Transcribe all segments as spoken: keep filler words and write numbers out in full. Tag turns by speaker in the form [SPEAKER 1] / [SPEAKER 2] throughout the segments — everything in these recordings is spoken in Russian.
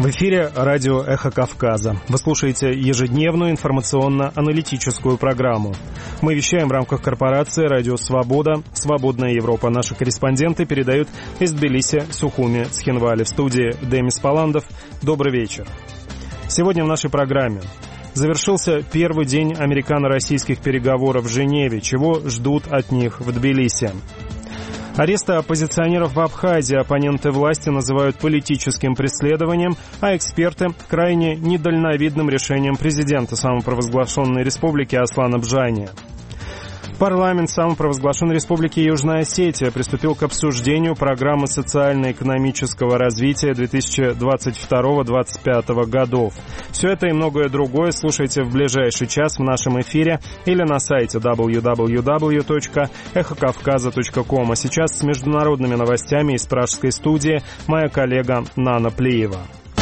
[SPEAKER 1] В эфире радио «Эхо Кавказа». Вы слушаете ежедневную информационно-аналитическую программу. Мы вещаем в рамках корпорации «Радио Свобода», «Свободная Европа». Наши корреспонденты передают из Тбилиси, Сухуми, Цхинвали. В студии Демис Паландов. Добрый вечер. Сегодня в нашей программе. Завершился первый день американо-российских переговоров в Женеве. Чего ждут от них в Тбилиси? Аресты оппозиционеров в Абхазии оппоненты власти называют политическим преследованием, а эксперты – крайне недальновидным решением президента самопровозглашенной республики Аслана Бжани. Парламент самопровозглашенной республики Южная Осетия приступил к обсуждению программы социально-экономического развития две тысячи двадцать второго — две тысячи двадцать пятого годов. Все это и многое другое слушайте в ближайший час в нашем эфире или на сайте дабл ю дабл ю дабл ю точка эхо кавказа точка ком. А сейчас с международными новостями из пражской студии моя коллега Нана Плиева.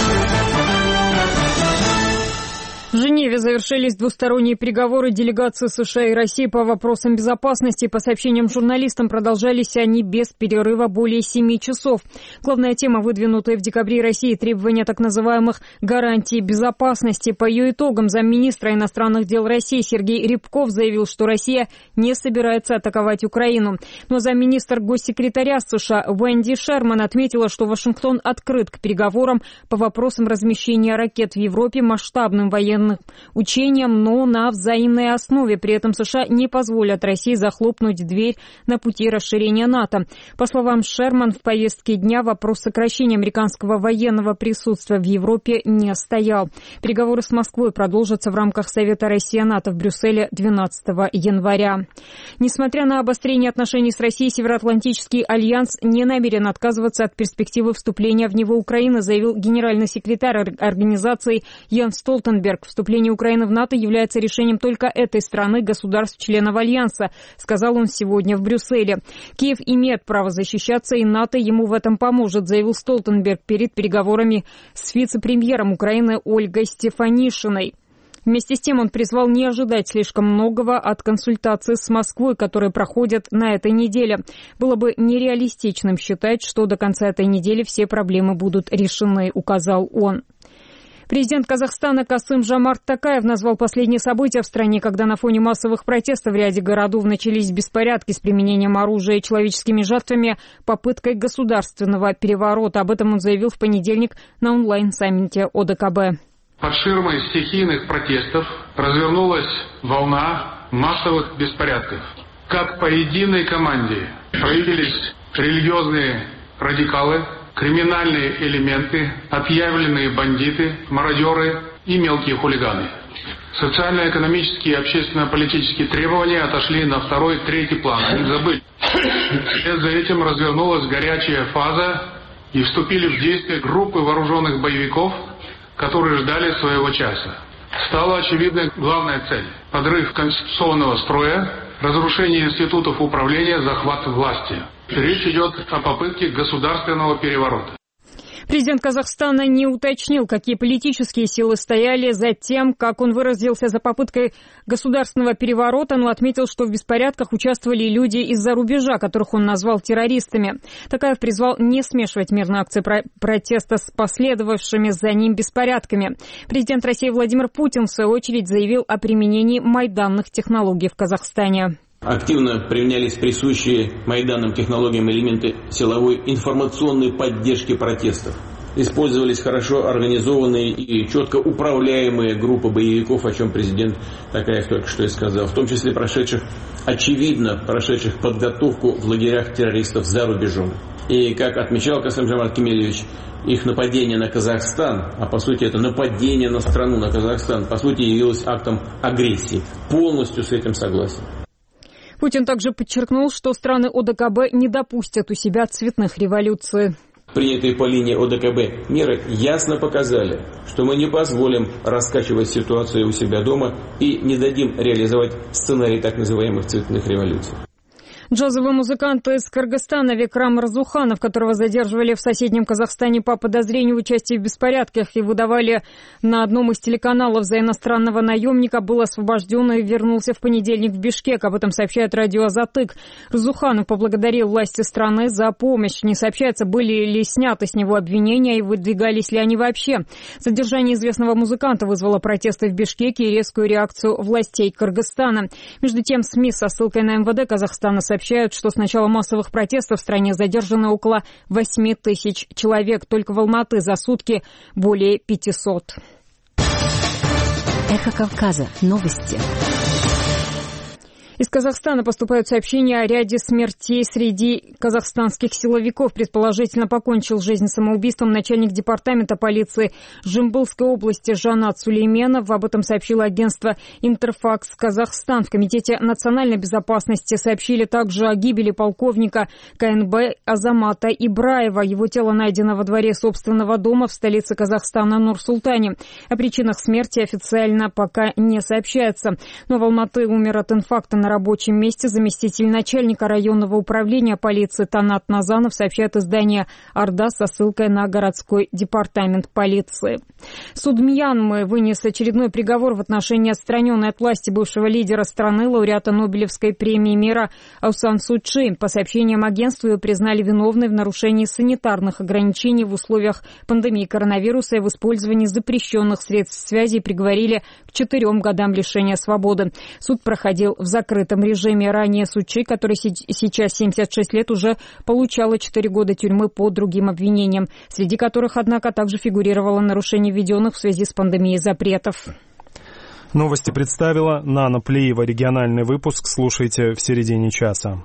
[SPEAKER 2] В Женеве завершились двусторонние переговоры делегаций США и России по вопросам безопасности. По сообщениям журналистам, продолжались они без перерыва более семи часов. Главная тема, выдвинутая в декабре России, требования так называемых гарантий безопасности. По ее итогам замминистра иностранных дел России Сергей Рябков заявил, что Россия не собирается атаковать Украину. Но замминистра госсекретаря США Уэнди Шерман отметила, что Вашингтон открыт к переговорам по вопросам размещения ракет в Европе, масштабным военным учениям, но на взаимной основе. При этом США не позволят России захлопнуть дверь на пути расширения НАТО. По словам Шерман, в повестке дня вопрос сокращения американского военного присутствия в Европе не стоял. Переговоры с Москвой продолжатся в рамках Совета Россия-НАТО в Брюсселе двенадцатого января. Несмотря на обострение отношений с Россией, Североатлантический альянс не намерен отказываться от перспективы вступления в него Украины, заявил генеральный секретарь организации Йенс Столтенберг. Вступление Украины в НАТО является решением только этой страны, государств-членов Альянса, сказал он сегодня в Брюсселе. Киев имеет право защищаться, и НАТО ему в этом поможет, заявил Столтенберг перед переговорами с вице-премьером Украины Ольгой Стефанишиной. Вместе с тем он призвал не ожидать слишком многого от консультаций с Москвой, которые проходят на этой неделе. Было бы нереалистичным считать, что до конца этой недели все проблемы будут решены, указал он. Президент Казахстана Касым-Жомарт Токаев назвал последние события в стране, когда на фоне массовых протестов в ряде городов начались беспорядки с применением оружия и человеческими жертвами, попыткой государственного переворота. Об этом он заявил в понедельник на онлайн-саммите О Дэ Ка Бэ.
[SPEAKER 3] Под ширмой стихийных протестов развернулась волна массовых беспорядков. Как по единой команде проявились религиозные радикалы, криминальные элементы, отъявленные бандиты, мародеры и мелкие хулиганы. Социально-экономические и общественно-политические требования отошли на второй, третий план. Они забыли. Вслед за этим развернулась горячая фаза и вступили в действие группы вооруженных боевиков, которые ждали своего часа. Стала очевидной главная цель – подрыв конституционного строя, разрушение институтов управления, захват власти. Речь идет о попытке государственного переворота.
[SPEAKER 2] Президент Казахстана не уточнил, какие политические силы стояли за тем, как он выразился, за попыткой государственного переворота, но отметил, что в беспорядках участвовали люди из-за рубежа, которых он назвал террористами. Токаев призвал не смешивать мирные акции протеста с последовавшими за ним беспорядками. Президент России Владимир Путин, в свою очередь, заявил о применении майданных технологий в Казахстане.
[SPEAKER 4] Активно применялись присущие майданным технологиям элементы силовой информационной поддержки протестов. Использовались хорошо организованные и четко управляемые группы боевиков, о чем президент Токаев только что и сказал, в том числе прошедших, очевидно, прошедших подготовку в лагерях террористов за рубежом. И, как отмечал Касым-Жомарт Кемелевич, их нападение на Казахстан, а по сути это нападение на страну, на Казахстан, по сути явилось актом агрессии. Полностью с этим согласен.
[SPEAKER 2] Путин также подчеркнул, что страны О Дэ Ка Бэ не допустят у себя цветных революций.
[SPEAKER 4] Принятые по линии О Дэ Ка Бэ меры ясно показали, что мы не позволим раскачивать ситуацию у себя дома и не дадим реализовать сценарий так называемых цветных революций.
[SPEAKER 2] Джазовый музыкант из Кыргызстана Викрам Разуханов, которого задерживали в соседнем Казахстане по подозрению в участии в беспорядках и выдавали на одном из телеканалов за иностранного наемника, был освобожден и вернулся в понедельник в Бишкек. Об этом сообщает радио «Азатык». Разуханов поблагодарил власти страны за помощь. Не сообщается, были ли сняты с него обвинения и выдвигались ли они вообще. Задержание известного музыканта вызвало протесты в Бишкеке и резкую реакцию властей Кыргызстана. Между тем, СМИ со ссылкой на эм вэ дэ Казахстана сообщают, Сообщают, что с начала массовых протестов в стране задержаны около восьми тысяч человек. Только в Алматы за сутки более пятисот.
[SPEAKER 5] Эхо Кавказа. Новости.
[SPEAKER 2] Из Казахстана поступают сообщения о ряде смертей среди казахстанских силовиков. Предположительно, покончил жизнь самоубийством начальник департамента полиции Жамбылской области Жанат Сулейменов. Об этом сообщило агентство «Интерфакс Казахстан». В Комитете национальной безопасности сообщили также о гибели полковника ка эн бэ Азамата Ибраева. Его тело найдено во дворе собственного дома в столице Казахстана Нур-Султане. О причинах смерти официально пока не сообщается. Но в Алматы умер от инфаркта на рабочем месте заместитель начальника районного управления полиции Танат Назанов, сообщает издание «Орда» со ссылкой на городской департамент полиции. Суд Мьянмы вынес очередной приговор в отношении отстраненной от власти бывшего лидера страны, лауреата Нобелевской премии мира Аун Сан Су Чжи. По сообщениям агентства, ее признали виновной в нарушении санитарных ограничений в условиях пандемии коронавируса и в использовании запрещенных средств связи и приговорили к четырем годам лишения свободы. Суд проходил в закрытом В этом режиме. Ранее Су Чжи, который сейчас семьдесят шесть лет, уже получала четыре года тюрьмы по другим обвинениям, среди которых, однако, также фигурировало нарушение введенных в связи с пандемией запретов.
[SPEAKER 1] Новости представила Нана Плиева. Региональный выпуск слушайте в середине часа.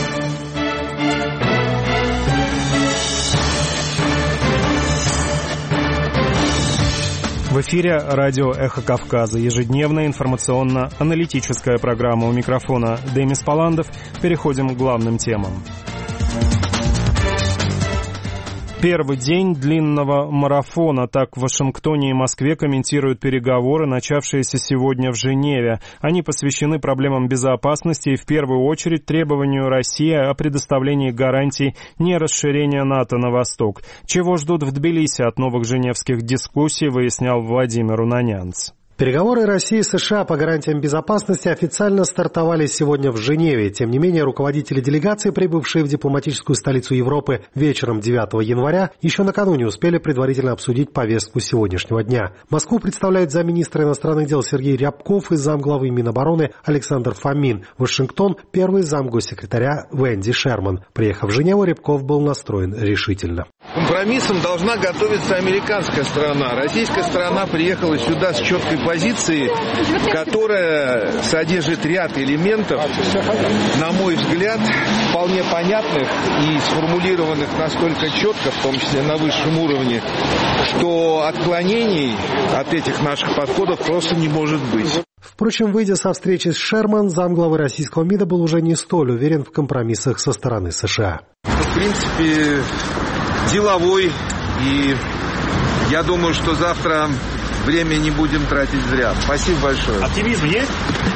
[SPEAKER 1] В эфире радио «Эхо Кавказа». Ежедневная информационно-аналитическая программа. У микрофона Демис Паландов. Переходим к главным темам. Первый день длинного марафона. Так в Вашингтоне и Москве комментируют переговоры, начавшиеся сегодня в Женеве. Они посвящены проблемам безопасности и в первую очередь требованию России о предоставлении гарантий нерасширения НАТО на восток. Чего ждут в Тбилиси от новых женевских дискуссий, выяснял Владимир Унанянц.
[SPEAKER 6] Переговоры России и США по гарантиям безопасности официально стартовали сегодня в Женеве. Тем не менее, руководители делегации, прибывшие в дипломатическую столицу Европы вечером девятого января, еще накануне успели предварительно обсудить повестку сегодняшнего дня. Москву представляют замминистра иностранных дел Сергей Рябков и замглавы Минобороны Александр Фомин. Вашингтон – первый замгоссекретаря Венди Шерман. Приехав в Женеву, Рябков был настроен решительно.
[SPEAKER 7] Компромиссом должна готовиться американская сторона. Российская сторона приехала сюда с четкой позиции, которая содержит ряд элементов, на мой взгляд, вполне понятных и сформулированных настолько четко, в том числе на высшем уровне, что отклонений от этих наших подходов просто не может быть.
[SPEAKER 6] Впрочем, выйдя со встречи с Шерман, замглавы российского МИДа был уже не столь уверен в компромиссах со стороны США.
[SPEAKER 7] В принципе, деловой, и я думаю, что завтра время не будем тратить зря. Спасибо большое.
[SPEAKER 8] Оптимизм есть?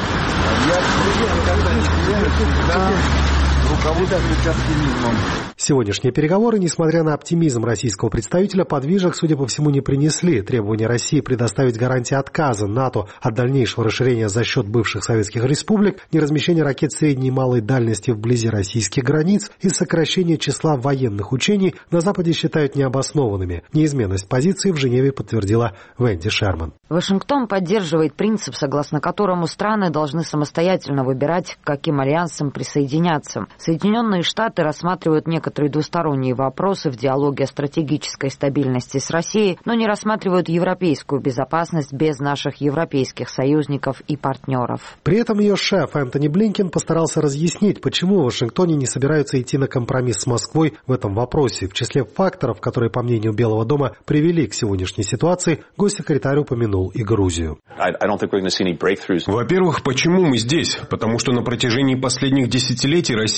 [SPEAKER 7] Я никогда не теряю, всегда руководствуюсь оптимизмом.
[SPEAKER 6] Сегодняшние переговоры, несмотря на оптимизм российского представителя, подвижек, судя по всему, не принесли. Требования России предоставить гарантии отказа НАТО от дальнейшего расширения за счет бывших советских республик, неразмещения ракет средней и малой дальности вблизи российских границ и сокращения числа военных учений на Западе считают необоснованными. Неизменность позиции в Женеве подтвердила Венди Шерман.
[SPEAKER 9] Вашингтон поддерживает принцип, согласно которому страны должны самостоятельно выбирать, к каким альянсам присоединяться. Соединенные Штаты рассматривают некоторые двусторонние вопросы в диалоге о стратегической стабильности с Россией, но не рассматривают европейскую безопасность без наших европейских союзников и партнеров.
[SPEAKER 6] При этом ее шеф Энтони Блинкен постарался разъяснить, почему в Вашингтоне не собираются идти на компромисс с Москвой в этом вопросе. В числе факторов, которые, по мнению Белого дома, привели к сегодняшней ситуации, госсекретарь упомянул и Грузию.
[SPEAKER 10] Во-первых, почему мы здесь? Потому что на протяжении последних десятилетий Россия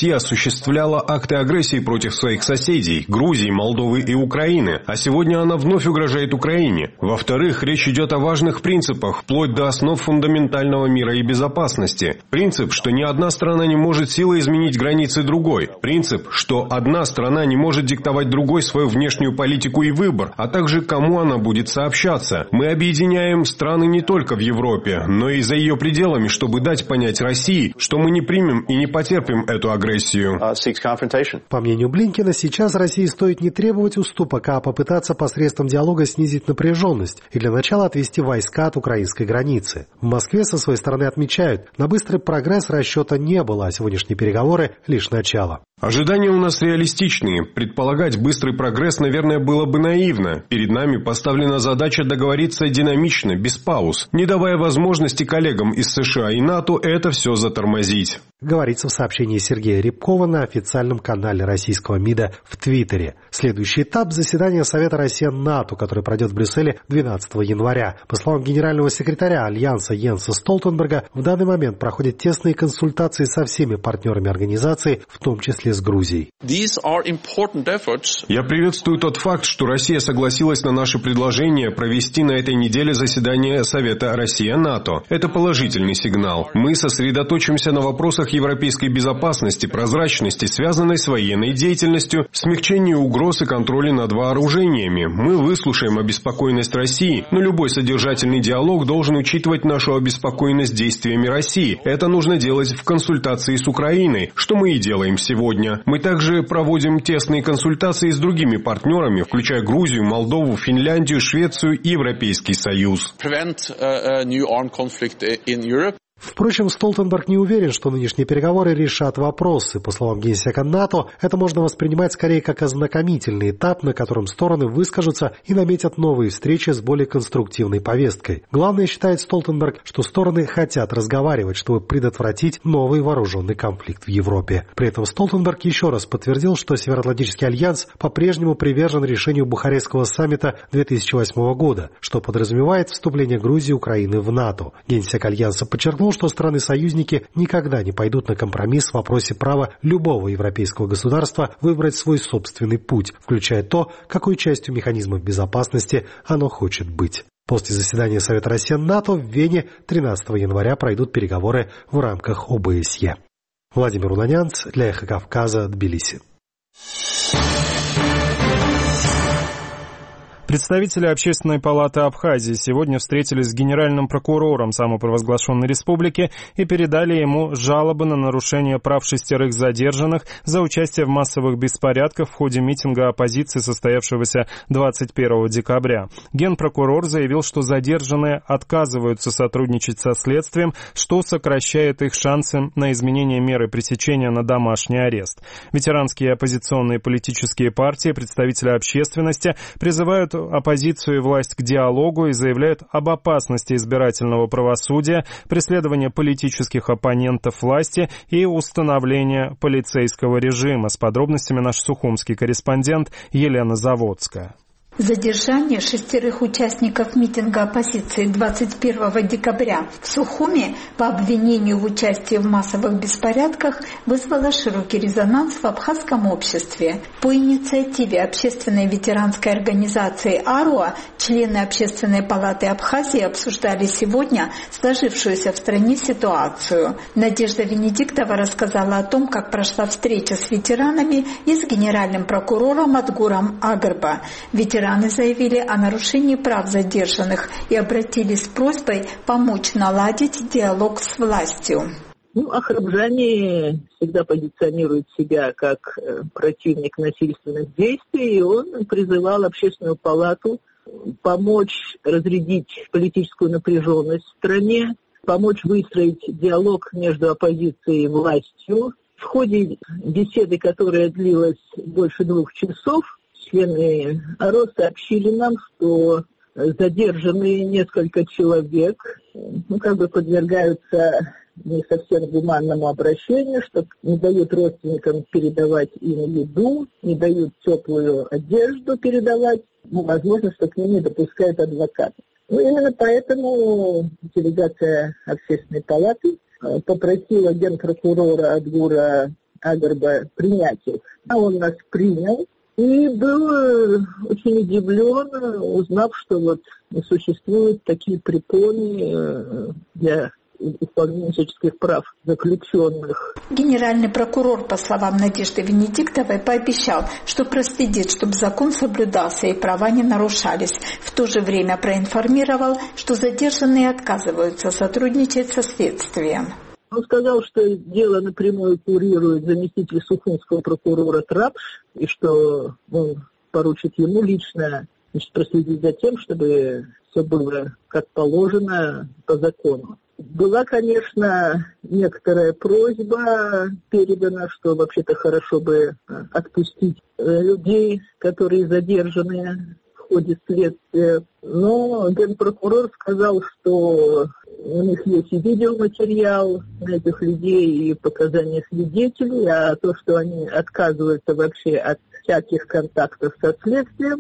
[SPEAKER 5] Россия осуществляла акты агрессии против своих соседей – Грузии, Молдовы и Украины, а сегодня она вновь угрожает Украине. Во-вторых, речь идет о важных принципах, вплоть до основ фундаментального мира и безопасности. Принцип, что ни одна страна не может силой изменить границы другой. Принцип, что одна страна не может диктовать другой свою внешнюю политику и выбор, а также кому она будет сообщаться. Мы объединяем страны не только в Европе, но и за ее пределами, чтобы дать понять России, что мы не примем и не потерпим эту агрессию.
[SPEAKER 6] По мнению Блинкена, сейчас России стоит не требовать уступок, а попытаться посредством диалога снизить напряженность и для начала отвести войска от украинской границы. В Москве со своей стороны отмечают, на быстрый прогресс расчета не было, а сегодняшние переговоры – лишь начало.
[SPEAKER 5] Ожидания у нас реалистичные. Предполагать быстрый прогресс, наверное, было бы наивно. Перед нами поставлена задача договориться динамично, без пауз, не давая возможности коллегам из США и НАТО это все затормозить.
[SPEAKER 6] Говорится в сообщении Сергея Рябкова на официальном канале российского МИДа в Твиттере. Следующий этап – заседание Совета Россия-НАТО, который пройдет в Брюсселе двенадцатого января. По словам генерального секретаря Альянса Йенса Столтенберга, в данный момент проходят тесные консультации со всеми партнерами организации, в том числе с Грузией.
[SPEAKER 5] Я приветствую тот факт, что Россия согласилась на наше предложение провести на этой неделе заседание Совета Россия-НАТО. Это положительный сигнал. Мы сосредоточимся на вопросах европейской безопасности, прозрачности, связанной с военной деятельностью, смягчении угроз и контроле над вооружениями. Мы выслушаем обеспокоенность России, но любой содержательный диалог должен учитывать нашу обеспокоенность действиями России. Это нужно делать в консультации с Украиной, что мы и делаем сегодня. Мы также проводим тесные консультации с другими партнерами, включая Грузию, Молдову, Финляндию, Швецию и Европейский Союз.
[SPEAKER 6] Впрочем, Столтенберг не уверен, что нынешние переговоры решат вопросы. По словам генсека НАТО, это можно воспринимать скорее как ознакомительный этап, на котором стороны выскажутся и наметят новые встречи с более конструктивной повесткой. Главное, считает Столтенберг, что стороны хотят разговаривать, чтобы предотвратить новый вооруженный конфликт в Европе. При этом Столтенберг еще раз подтвердил, что Североатлантический альянс по-прежнему привержен решению Бухарестского саммита две тысячи восьмого года, что подразумевает вступление Грузии и Украины в НАТО. Генсек альянса подчеркнул, что страны-союзники никогда не пойдут на компромисс в вопросе права любого европейского государства выбрать свой собственный путь, включая то, какой частью механизмов безопасности оно хочет быть. После заседания Совета Россия-НАТО в Вене тринадцатого января пройдут переговоры в рамках О Бэ Эс Е. Владимир Унанянц для Эхо Кавказа, Тбилиси.
[SPEAKER 1] Представители Общественной палаты Абхазии сегодня встретились с генеральным прокурором самопровозглашенной республики и передали ему жалобы на нарушение прав шестерых задержанных за участие в массовых беспорядках в ходе митинга оппозиции, состоявшегося двадцать первого декабря. Генпрокурор заявил, что задержанные отказываются сотрудничать со следствием, что сокращает их шансы на изменение меры пресечения на домашний арест. Ветеранские оппозиционные политические партии, представители общественности призывают оппозицию и власть к диалогу и заявляют об опасности избирательного правосудия, преследования политических оппонентов власти и установления полицейского режима. С подробностями наш сухумский корреспондент Елена Заводская.
[SPEAKER 8] Задержание шестерых участников митинга оппозиции двадцать первого декабря в Сухуми по обвинению в участии в массовых беспорядках вызвало широкий резонанс в абхазском обществе. По инициативе общественной ветеранской организации АРУА члены Общественной палаты Абхазии обсуждали сегодня сложившуюся в стране ситуацию. Надежда Венедиктова рассказала о том, как прошла встреча с ветеранами и с генеральным прокурором Адгуром Агарба. Ветераны заявили о нарушении прав задержанных и обратились с просьбой помочь наладить диалог с властью.
[SPEAKER 10] Ну, Ахрабжани всегда позиционирует себя как противник насильственных действий, и он призывал Общественную палату помочь разрядить политическую напряженность в стране, помочь выстроить диалог между оппозицией и властью. В ходе беседы, которая длилась больше двух часов, члены АРО сообщили нам, что задержанные несколько человек ну, как бы подвергаются не совсем гуманному обращению, что не дают родственникам передавать им еду, не дают теплую одежду передавать, ну, возможно, что к ним не допускают адвоката. Ну, именно поэтому делегация Общественной палаты попросила генпрокурора Адгура Агарба принять их. А он нас принял и был очень удивлен, узнав, что вот существуют такие препоны для исполнения всяческих прав заключенных.
[SPEAKER 8] Генеральный прокурор, по словам Надежды Венедиктовой, пообещал, что проследит, чтобы закон соблюдался и права не нарушались. В то же время проинформировал, что задержанные отказываются сотрудничать со следствием.
[SPEAKER 10] Он сказал, что дело напрямую курирует заместитель сухумского прокурора Трапш, и что он поручит ему лично, значит, проследить за тем, чтобы все было как положено по закону. Была, конечно, некоторая просьба передана, что вообще-то хорошо бы отпустить людей, которые задержаны в ходе следствия. Но генпрокурор сказал, что у них есть и видеоматериал на этих людей, и показания свидетелей, а то, что они отказываются вообще от всяких контактов со следствием,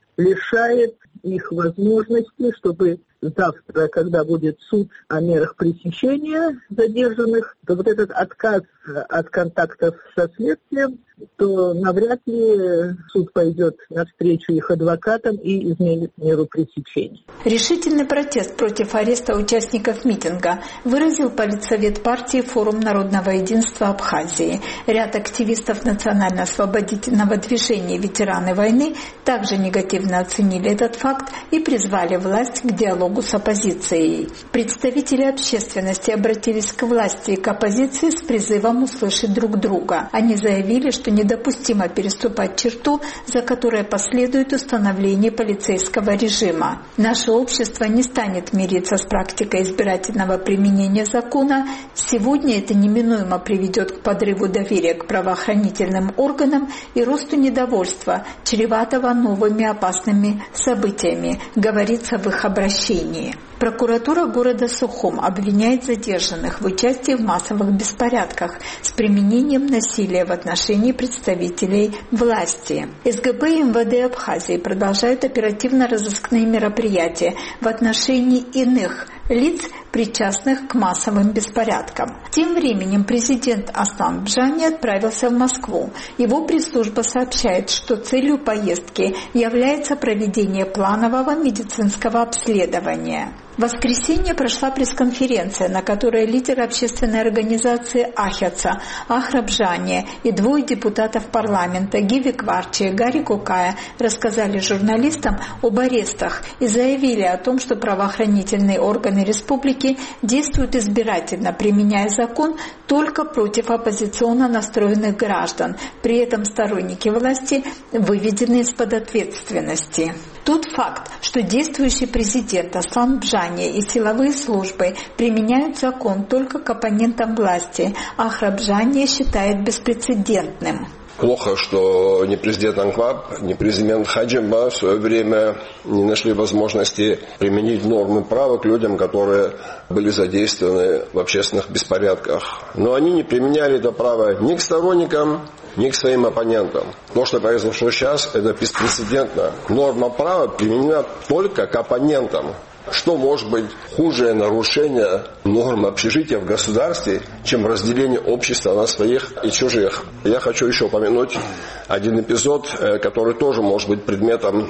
[SPEAKER 10] лишает их возможности, чтобы завтра, когда будет суд о мерах пресечения задержанных, то вот этот отказ от контактов со следствием, то навряд ли суд пойдет навстречу их адвокатам и изменит меру пресечения.
[SPEAKER 8] Решительный протест против ареста участников митинга выразил политсовет партии «Форум народного единства Абхазии». Ряд активистов национально-освободительного движения «Ветераны войны» также негативно оценили этот факт и призвали власть к диалогу с оппозицией. Представители общественности обратились к власти и к оппозиции с призывом услышать друг друга. Они заявили, что недопустимо переступать черту, за которой последует установление полицейского режима. Наше общество не станет мириться с практикой избирательного применения закона. Сегодня это неминуемо приведет к подрыву доверия к правоохранительным органам и росту недовольства, чреватого новыми опасными событиями, говорится в их обращении. Прокуратура города Сухум обвиняет задержанных в участии в массовых беспорядках с применением насилия в отношении представителей власти. СГБ и МВД Абхазии продолжают оперативно-розыскные мероприятия в отношении иных лиц, причастных к массовым беспорядкам. Тем временем президент Аслан Бжани отправился в Москву. Его пресс-служба сообщает, что целью поездки является проведение планового медицинского обследования. В воскресенье прошла пресс-конференция, на которой лидер общественной организации «Ахяца» Ахра Бжани и двое депутатов парламента Гиви Кварчи и Гарри Кукая рассказали журналистам об арестах и заявили о том, что правоохранительные органы республики действуют избирательно, применяя закон только против оппозиционно настроенных граждан. При этом сторонники власти выведены из-под ответственности. Тот факт, что действующий президент Аслан Бжани и силовые службы применяют закон только к оппонентам власти, Ахра Бжани считает беспрецедентным.
[SPEAKER 11] Плохо, что ни президент Анкваб, ни президент Хаджимба в свое время не нашли возможности применить нормы права к людям, которые были задействованы в общественных беспорядках. Но они не применяли это право ни к сторонникам, ни к своим оппонентам. То, что произошло сейчас, это беспрецедентно. Норма права применена только к оппонентам. Что может быть хуже нарушение норм общежития в государстве, чем разделение общества на своих и чужих? Я хочу еще упомянуть один эпизод, который тоже может быть предметом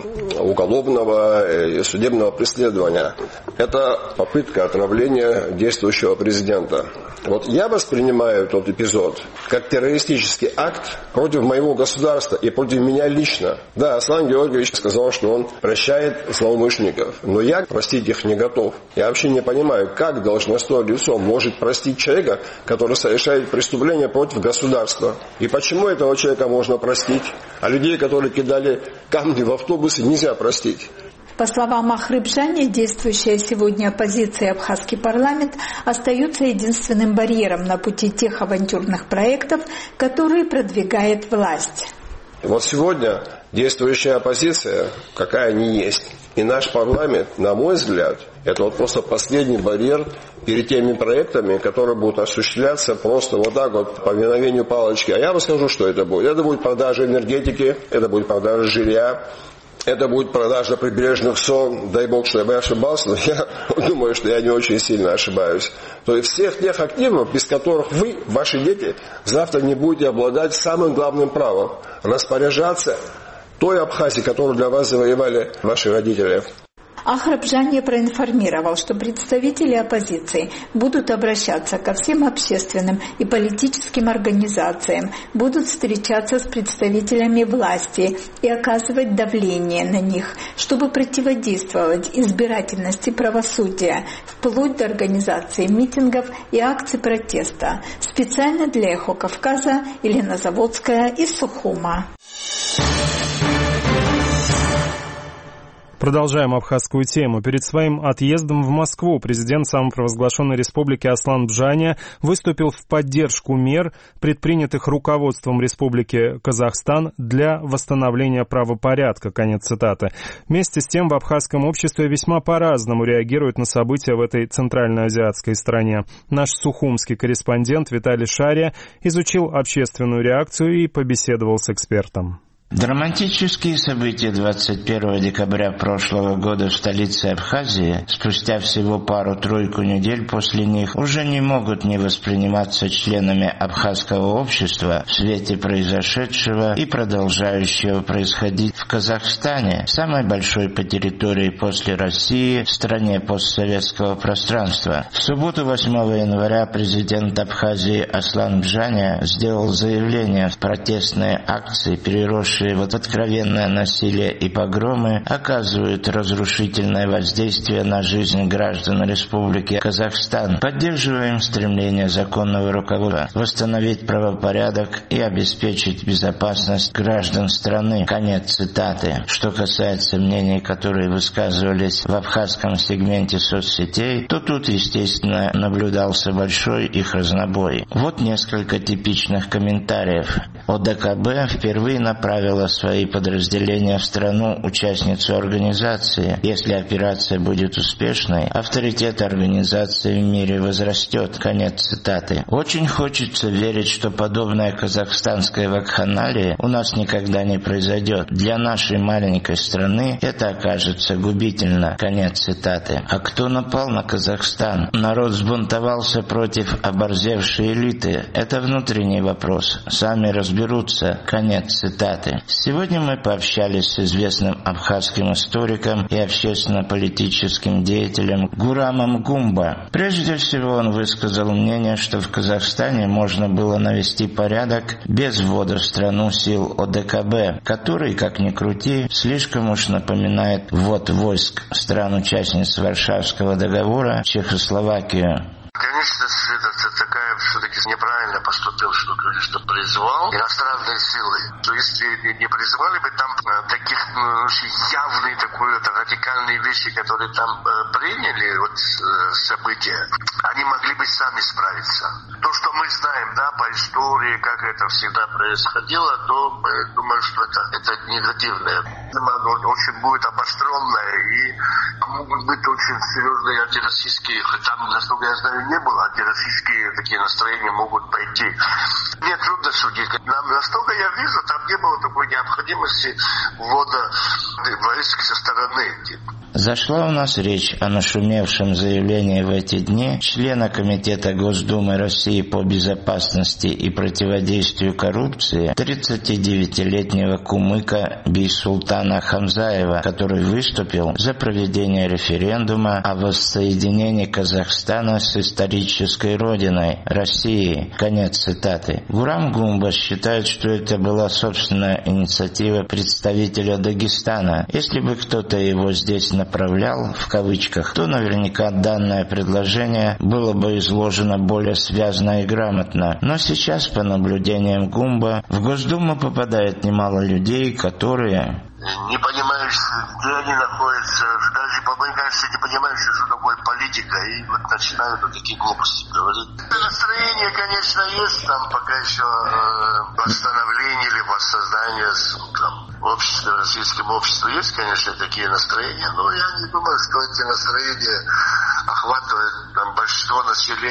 [SPEAKER 11] уголовного и судебного преследования. Это попытка отравления действующего президента. Вот я воспринимаю тот эпизод как террористический акт против моего государства и против меня лично. Да, Аслан Георгиевич сказал, что он прощает злоумышленников, но я простить их не готов. Я вообще не понимаю, как должностное лицо может простить человека, который совершает преступление против государства. И почему этого человека можно простить, а людей, которые кидали камни в автобусы, нельзя простить.
[SPEAKER 8] По словам Ахры Бжани, действующая сегодня оппозиция и абхазский парламент остаются единственным барьером на пути тех авантюрных проектов, которые продвигает власть.
[SPEAKER 11] Вот сегодня действующая оппозиция, какая они есть, и наш парламент, на мой взгляд, это вот просто последний барьер перед теми проектами, которые будут осуществляться просто вот так вот по мгновению палочки. А я расскажу, что это будет. Это будет продажа энергетики, это будет продажа жилья, это будет продажа прибрежных зон, дай бог, что я бы ошибался, но я думаю, что я не очень сильно ошибаюсь. То есть всех тех активов, без которых вы, ваши дети, завтра не будете обладать самым главным правом – распоряжаться той Абхазией, которую для вас завоевали ваши родители.
[SPEAKER 8] Ахраб-Джани проинформировал, что представители оппозиции будут обращаться ко всем общественным и политическим организациям, будут встречаться с представителями власти и оказывать давление на них, чтобы противодействовать избирательности правосудия, вплоть до организации митингов и акций протеста. Специально для «Эхо Кавказа» Елена Заводская из Сухума.
[SPEAKER 1] Продолжаем абхазскую тему. Перед своим отъездом в Москву президент самопровозглашенной республики Аслан Бжания выступил в поддержку мер, предпринятых руководством Республики Казахстан для восстановления правопорядка. Конец цитаты. Вместе с тем в абхазском обществе весьма по-разному реагируют на события в этой центральноазиатской стране. Наш сухумский корреспондент Виталий Шария изучил общественную реакцию и побеседовал с экспертом.
[SPEAKER 12] Драматические события двадцать первого декабря прошлого года в столице Абхазии, спустя всего пару-тройку недель после них, уже не могут не восприниматься членами абхазского общества в свете произошедшего и продолжающего происходить в Казахстане, самой большой по территории после России стране постсоветского пространства. В субботу восьмого января президент Абхазии Аслан Бжания сделал заявление в протестные акции, переросшие вот откровенное насилие и погромы, оказывают разрушительное воздействие на жизнь граждан Республики Казахстан. Поддерживаем стремление законного руководства восстановить правопорядок и обеспечить безопасность граждан страны. Конец цитаты. Что касается мнений, которые высказывались в абхазском сегменте соцсетей, то тут, естественно, наблюдался большой их разнобой. Вот несколько типичных комментариев. ОДКБ впервые направила свои подразделения в страну-участницу организации. Если операция будет успешной, авторитет организации в мире возрастет. Конец цитаты. Очень хочется верить, что подобная казахстанская вакханалия у нас никогда не произойдет. Для нашей маленькой страны это окажется губительно. Конец цитаты. А кто напал на Казахстан? Народ взбунтовался против оборзевшей элиты. Это внутренний вопрос. Сами разберутся. Конец цитаты. Сегодня мы пообщались с известным абхазским историком и общественно-политическим деятелем Гурамом Гумба. Прежде всего он высказал мнение, что в Казахстане можно было навести порядок без ввода в страну сил ОДКБ, который, как ни крути, слишком уж напоминает ввод войск стран-участниц Варшавского договора в Чехословакию.
[SPEAKER 13] Конечно, это такая все-таки неправильно поступил, что говорит, что призвал иностранные силы. То есть не призывали бы там таких ну, явные такой вот, радикальные вещи, которые там э, приняли вот э, события, они могли бы сами справиться. То, что мы знаем, да, по истории, как это всегда происходило, то э, думаю, что это, это негативное. Оно очень будет обостренное и могут быть очень серьезные антироссийские, там, насколько я знаю, не было, антироссийские такие настроения могут пойти. Мне трудно судить. Нам, насколько я вижу, там не было такой необходимости ввода войск со стороны.
[SPEAKER 12] Зашла у нас речь о нашумевшем заявлении в эти дни члена Комитета Госдумы России по безопасности и противодействию коррупции тридцатидевятилетнего кумыка Бейсултана Хамзаева, который выступил за проведение референдума о воссоединении Казахстана с исторической родиной России. Конец цитаты. Гурам Гумба считает, что это была собственная инициатива представителя Дагестана. Если бы кто-то его здесь направлял, в кавычках, то наверняка данное предложение было бы изложено более связно и грамотно. Но сейчас, по наблюдениям Гумба, в Госдуму попадает немало людей, которые...
[SPEAKER 13] не понимающие, где они находятся, даже, мне кажется, не понимающие, что такое политика, и вот начинают вот такие глупости говорить. Настроение, конечно, есть, там пока еще э, восстановление или воссоздание там, общества, российском обществе есть, конечно, такие настроения, но я не думаю, что эти настроения охватывают там большинство населения.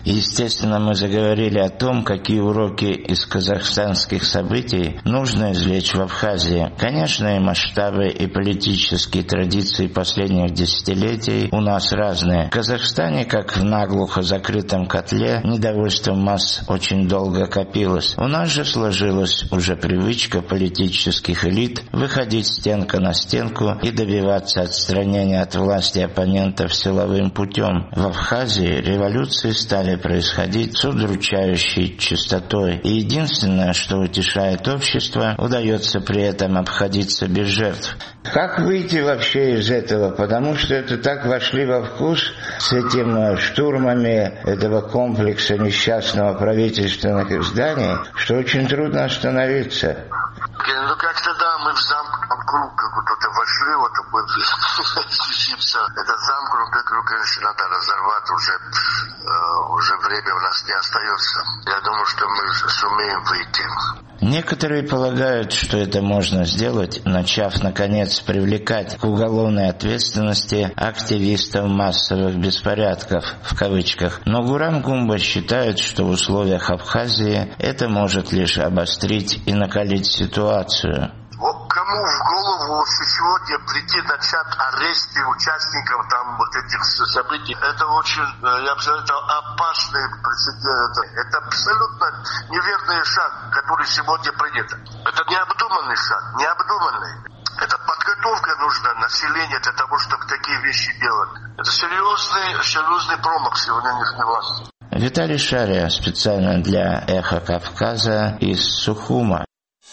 [SPEAKER 12] Естественно, мы заговорили о том, какие уроки из казахстанских событий нужно извлечь в Абхазии. Конечно, и масштабы, и политические традиции последних десятилетий у нас разные. В Казахстане, как в наглухо закрытом котле, недовольство масс очень долго копилось. У нас же сложилась уже привычка политических элит выходить стенка на стенку и добиваться отстранения от власти оппонентов силовым путем. В Абхазии революции стали происходить с удручающей частотой. И единственное, что утешает общество, удается при этом обходиться без жертв. Как выйти вообще из этого? Потому что это так вошли во вкус с этими штурмами этого комплекса несчастного правительственных зданий, что очень трудно остановиться.
[SPEAKER 13] Ну как-то да, мы в замкнутый круг как будто вошли, вот мы сидимся. Этот замкнутый круг, конечно, надо разорвать, уже, э, уже время у нас не остается. Я думаю, что мы сумеем выйти.
[SPEAKER 12] Некоторые полагают, что это можно сделать, начав, наконец, привлекать к уголовной ответственности активистов массовых беспорядков, в кавычках. Но Гурам Гумба считает, что в условиях Абхазии это может лишь обострить и накалить ситуацию.
[SPEAKER 13] Кому в голову сегодня прийти начать аресты участников там вот этих событий, это очень, я бы сказал, это опасный прецедент. Это абсолютно неверный шаг, который сегодня принят. Это необдуманный шаг, необдуманный. Это подготовка нужна населения для того, чтобы такие вещи делать. Это серьезный, серьезный промах сегодняшней власти.
[SPEAKER 12] Виталий Шария, специально для «Эхо Кавказа» из Сухума.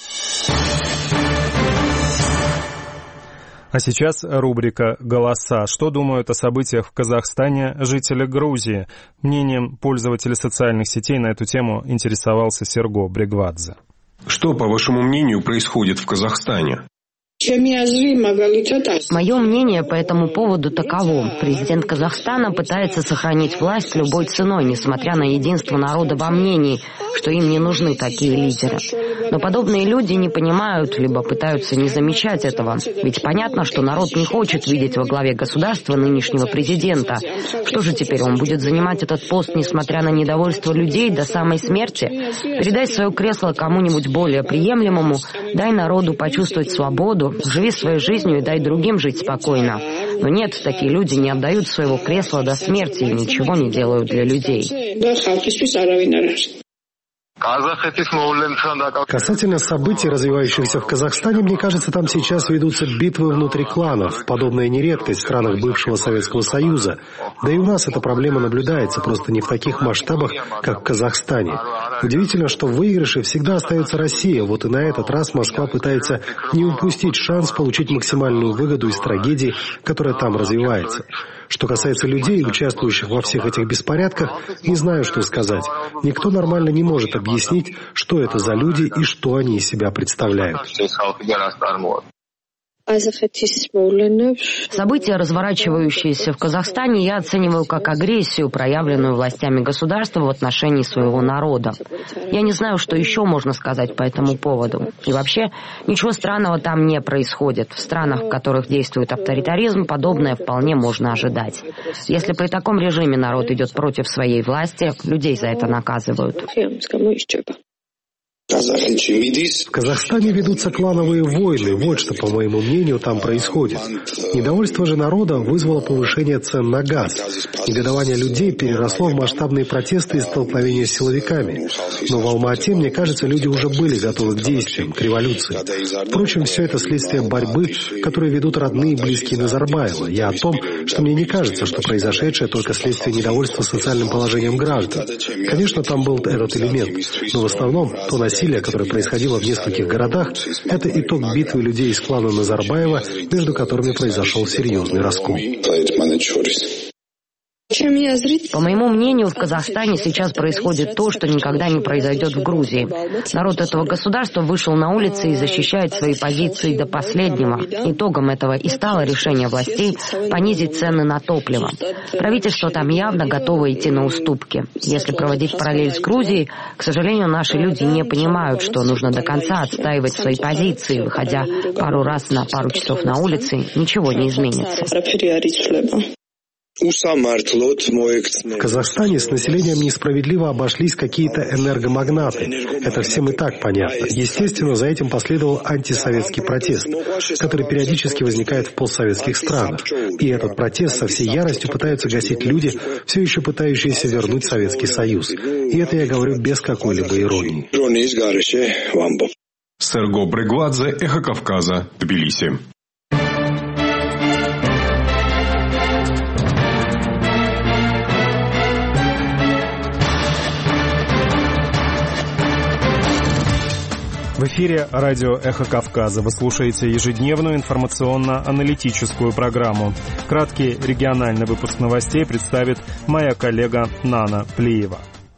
[SPEAKER 1] А сейчас рубрика «Голоса». Что думают о событиях в Казахстане жители Грузии? Мнением пользователей социальных сетей на эту тему интересовался Серго Бригвадзе.
[SPEAKER 5] Что, по вашему мнению, происходит в Казахстане?
[SPEAKER 9] Мое мнение по этому поводу таково. Президент Казахстана пытается сохранить власть любой ценой, несмотря на единство народа во мнении, что им не нужны такие лидеры. Но подобные люди не понимают, либо пытаются не замечать этого. Ведь понятно, что народ не хочет видеть во главе государства нынешнего президента. Что же теперь, он будет занимать этот пост, несмотря на недовольство людей, до самой смерти? Передай свое кресло кому-нибудь более приемлемому, дай народу почувствовать свободу, живи своей жизнью и дай другим жить спокойно. Но нет, такие люди не отдают своего кресла до смерти и ничего не делают для людей.
[SPEAKER 6] Касательно событий, развивающихся в Казахстане, мне кажется, там сейчас ведутся битвы внутри кланов. Подобная не редкость в странах бывшего Советского Союза. Да и у нас эта проблема наблюдается, просто не в таких масштабах, как в Казахстане. Удивительно, что в выигрыше всегда остается Россия. Вот и на этот раз Москва пытается не упустить шанс получить максимальную выгоду из трагедии, которая там развивается. Что касается людей, участвующих во всех этих беспорядках, не знаю, что сказать. Никто нормально не может объяснить, что это за люди и что они из себя представляют.
[SPEAKER 9] События, разворачивающиеся в Казахстане, я оцениваю как агрессию, проявленную властями государства в отношении своего народа. Я не знаю, что еще можно сказать по этому поводу. И вообще, ничего странного там не происходит. В странах, в которых действует авторитаризм, подобное вполне можно ожидать. Если при таком режиме народ идет против своей власти, людей за это наказывают.
[SPEAKER 6] В Казахстане ведутся клановые войны. Вот что, по моему мнению, там происходит. Недовольство же народа вызвало повышение цен на газ. Негодование людей переросло в масштабные протесты и столкновения с силовиками. Но в Алма-Ате, мне кажется, люди уже были готовы к действиям, к революции. Впрочем, все это следствие борьбы, которую ведут родные и близкие Назарбаева. Я о том, что мне не кажется, что произошедшее только следствие недовольства социальным положением граждан. Конечно, там был этот элемент, но в основном то насилие, которое происходило в нескольких городах, это итог битвы людей из клана Назарбаева, между которыми произошел серьезный раскол.
[SPEAKER 9] По моему мнению, в Казахстане сейчас происходит то, что никогда не произойдет в Грузии. Народ этого государства вышел на улицы и защищает свои позиции до последнего. Итогом этого и стало решение властей понизить цены на топливо. Правительство там явно готово идти на уступки. Если проводить параллель с Грузией, к сожалению, наши люди не понимают, что нужно до конца отстаивать свои позиции. Выходя пару раз на пару часов на улицы, ничего не изменится.
[SPEAKER 6] В Казахстане с населением несправедливо обошлись какие-то энергомагнаты. Это всем и так понятно. Естественно, за этим последовал антисоветский протест, который периодически возникает в постсоветских странах. И этот протест со всей яростью пытаются гасить люди, все еще пытающиеся вернуть Советский Союз. И это я говорю без какой-либо иронии.
[SPEAKER 5] Серго Брегвадзе, Эхо Кавказа, Тбилиси.
[SPEAKER 1] В эфире радио «Эхо Кавказа». Вы слушаете ежедневную информационно-аналитическую программу. Краткий региональный выпуск новостей представит моя коллега Нана Плиева.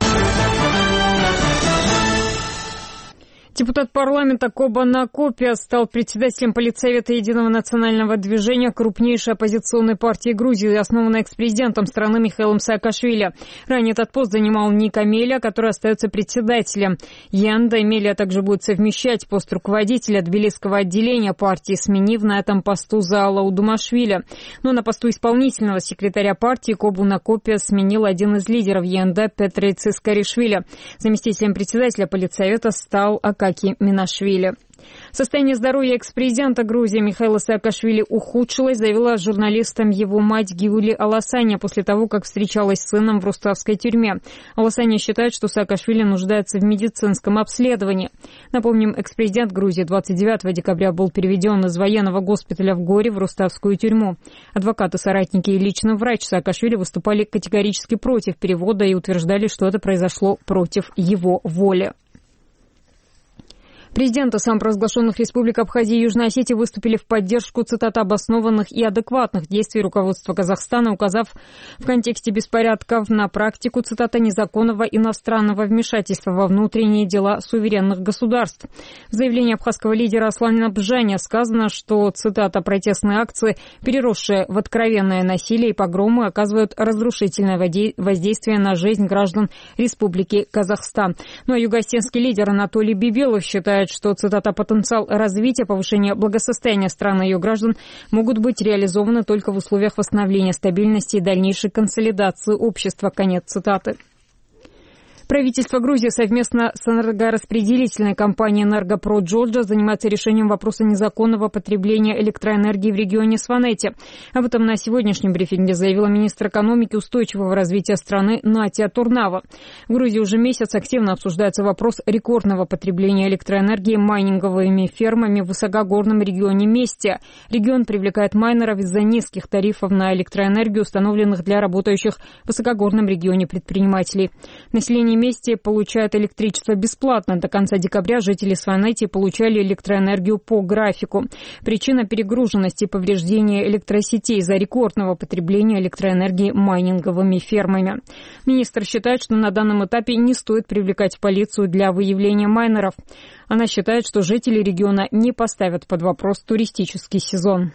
[SPEAKER 2] Депутат парламента Коба Накопия стал председателем Политсовета Единого национального движения, крупнейшей оппозиционной партии Грузии, основанной экс-президентом страны Михаилом Саакашвили. Ранее этот пост занимал Ник Амелия, который остается председателем. Янда Амелия также будет совмещать пост руководителя тбилисского отделения партии, сменив на этом посту Заала Удумашвили. Но на посту исполнительного секретаря партии Кобу Накопия сменил один из лидеров Янда Петре Цискаришвили. Заместителем председателя Политсовета стал Акаки Минашвили. Состояние здоровья экс-президента Грузии Михаила Саакашвили ухудшилось, заявила журналистам его мать Гиули Аласанья после того, как встречалась с сыном в Руставской тюрьме. Аласанья считает, что Саакашвили нуждается в медицинском обследовании. Напомним, экс-президент Грузии двадцать девятого декабря был переведен из военного госпиталя в Горе в Руставскую тюрьму. Адвокаты, соратники и лично врач Саакашвили выступали категорически против перевода и утверждали, что это произошло против его воли. Президенты самопровозглашенных республик Абхазии и Южной Осетии выступили в поддержку, цитата, обоснованных и адекватных действий руководства Казахстана, указав в контексте беспорядков на практику, цитата, незаконного иностранного вмешательства во внутренние дела суверенных государств. В заявлении абхазского лидера Аслана Бжаня сказано, что, цитата, протестные акции, переросшие в откровенное насилие и погромы, оказывают разрушительное воздействие на жизнь граждан Республики Казахстан. Ну а юго-осетинский лидер Анатолий Бибелов считает, что, цитата, потенциал развития, повышения благосостояния страны и ее граждан могут быть реализованы только в условиях восстановления стабильности и дальнейшей консолидации общества. Конец цитаты. Правительство Грузии совместно с энергораспределительной компанией «Энергопро Джорджа» занимается решением вопроса незаконного потребления электроэнергии в регионе Сванети. Об этом на сегодняшнем брифинге заявила министр экономики и устойчивого развития страны Натия Турнава. В Грузии уже месяц активно обсуждается вопрос рекордного потребления электроэнергии майнинговыми фермами в высокогорном регионе Местия. Регион привлекает майнеров из-за низких тарифов на электроэнергию, установленных для работающих в высокогорном регионе предпринимателей. Население Местия получают электричество бесплатно. До конца декабря жители Сванети получали электроэнергию по графику. Причина перегруженности и повреждения электросетей из-за рекордного потребления электроэнергии майнинговыми фермами. Министр считает, что на данном этапе не стоит привлекать полицию для выявления майнеров. Она считает, что жители региона не поставят под вопрос туристический сезон.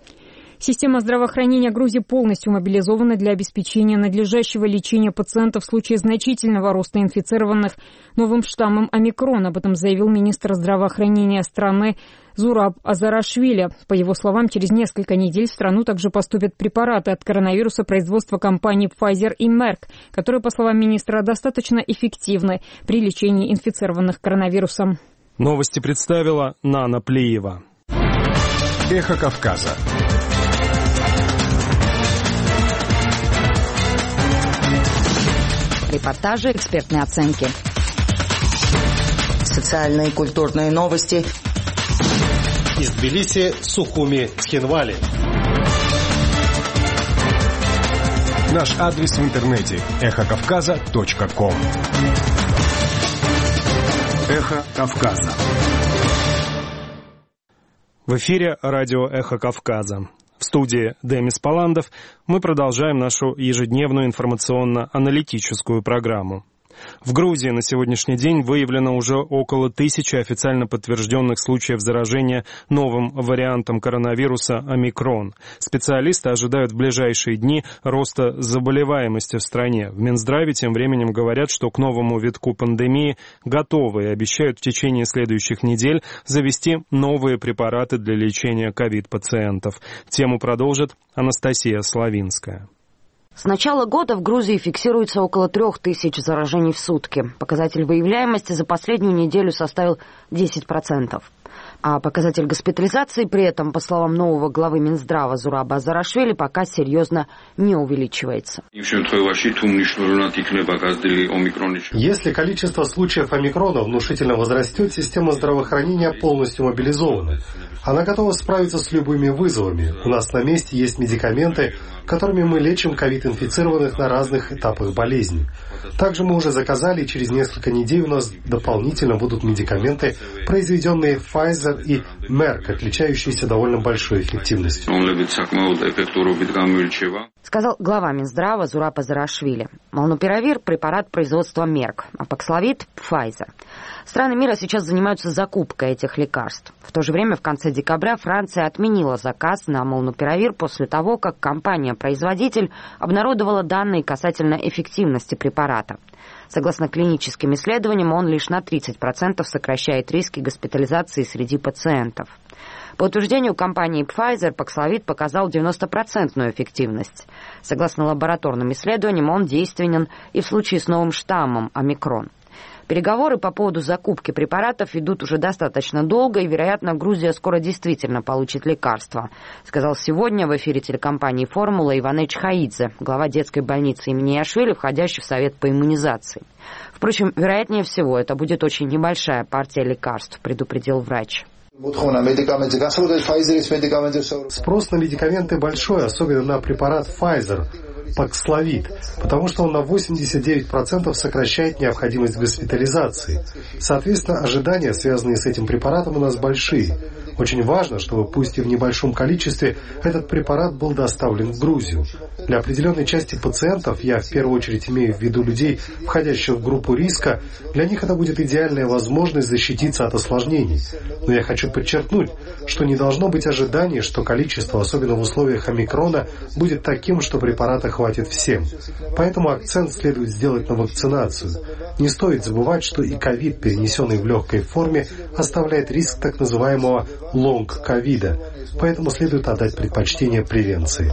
[SPEAKER 2] Система здравоохранения Грузии полностью мобилизована для обеспечения надлежащего лечения пациентов в случае значительного роста инфицированных новым штаммом омикрон. Об этом заявил министр здравоохранения страны Зураб Азарашвили. По его словам, через несколько недель в страну также поступят препараты от коронавируса производства компаний Pfizer и Merck, которые, по словам министра, достаточно эффективны при лечении инфицированных коронавирусом.
[SPEAKER 1] Новости представила Нана Плиева.
[SPEAKER 5] Эхо Кавказа.
[SPEAKER 14] Репортажи, экспертные оценки. Социальные и культурные новости.
[SPEAKER 6] Из Тбилиси, Сухуми, Цхинвали.
[SPEAKER 5] Наш адрес в интернете эхо кавказа точка ком.
[SPEAKER 1] Эхо Кавказа. В эфире радио «Эхо Кавказа». В студии Демис Паландов мы продолжаем нашу ежедневную информационно-аналитическую программу. В Грузии на сегодняшний день выявлено уже около тысячи официально подтвержденных случаев заражения новым вариантом коронавируса омикрон. Специалисты ожидают в ближайшие дни роста заболеваемости в стране. В Минздраве тем временем говорят, что к новому витку пандемии готовы и обещают в течение следующих недель завести новые препараты для лечения ковид-пациентов. Тему продолжит Анастасия Славинская.
[SPEAKER 9] С начала года в Грузии фиксируется около трех тысяч заражений в сутки. Показатель выявляемости за последнюю неделю составил десять процентов. А показатель госпитализации при этом, по словам нового главы Минздрава Зураба Азарашвили, пока серьезно не увеличивается.
[SPEAKER 6] Если количество случаев омикрона внушительно возрастет, система здравоохранения полностью мобилизована. Она готова справиться с любыми вызовами. У нас на месте есть медикаменты, которыми мы лечим ковид-инфицированных на разных этапах болезни. Также мы уже заказали, и через несколько недель у нас дополнительно будут медикаменты, произведенные Pfizer и Merck, отличающиеся довольно большой эффективностью.
[SPEAKER 9] Сказал глава Минздрава Зураб Азарашвили. Молнупиравир – препарат производства Merck, а Паксловид – Pfizer. Страны мира сейчас занимаются закупкой этих лекарств. В то же время в конце декабря Франция отменила заказ на молнупиравир после того, как компания-производитель обнародовала данные касательно эффективности препарата. Согласно клиническим исследованиям, он лишь на тридцать процентов сокращает риски госпитализации среди пациентов. По утверждению компании Pfizer, Паксловид показал девяностопроцентную эффективность. Согласно лабораторным исследованиям, он действенен и в случае с новым штаммом омикрон. Переговоры по поводу закупки препаратов ведут уже достаточно долго, и, вероятно, Грузия скоро действительно получит лекарства, сказал сегодня в эфире телекомпании «Формула» Иване Чхаидзе, глава детской больницы имени Яшвили, входящий в Совет по иммунизации. Впрочем, вероятнее всего, это будет очень небольшая партия лекарств, предупредил врач.
[SPEAKER 6] Спрос на медикаменты большой, особенно на препарат Pfizer, Паксловид, потому что он на восемьдесят девять процентов сокращает необходимость госпитализации. Соответственно, ожидания, связанные с этим препаратом, у нас большие. Очень важно, чтобы, пусть и в небольшом количестве, этот препарат был доставлен в Грузию. Для определенной части пациентов, я в первую очередь имею в виду людей, входящих в группу риска, для них это будет идеальная возможность защититься от осложнений. Но я хочу подчеркнуть, что не должно быть ожиданий, что количество, особенно в условиях омикрона, будет таким, что препарата хватит всем. Поэтому акцент следует сделать на вакцинацию. Не стоит забывать, что и ковид, перенесенный в легкой форме, оставляет риск так называемого лонг-ковида. Поэтому следует отдать предпочтение превенции.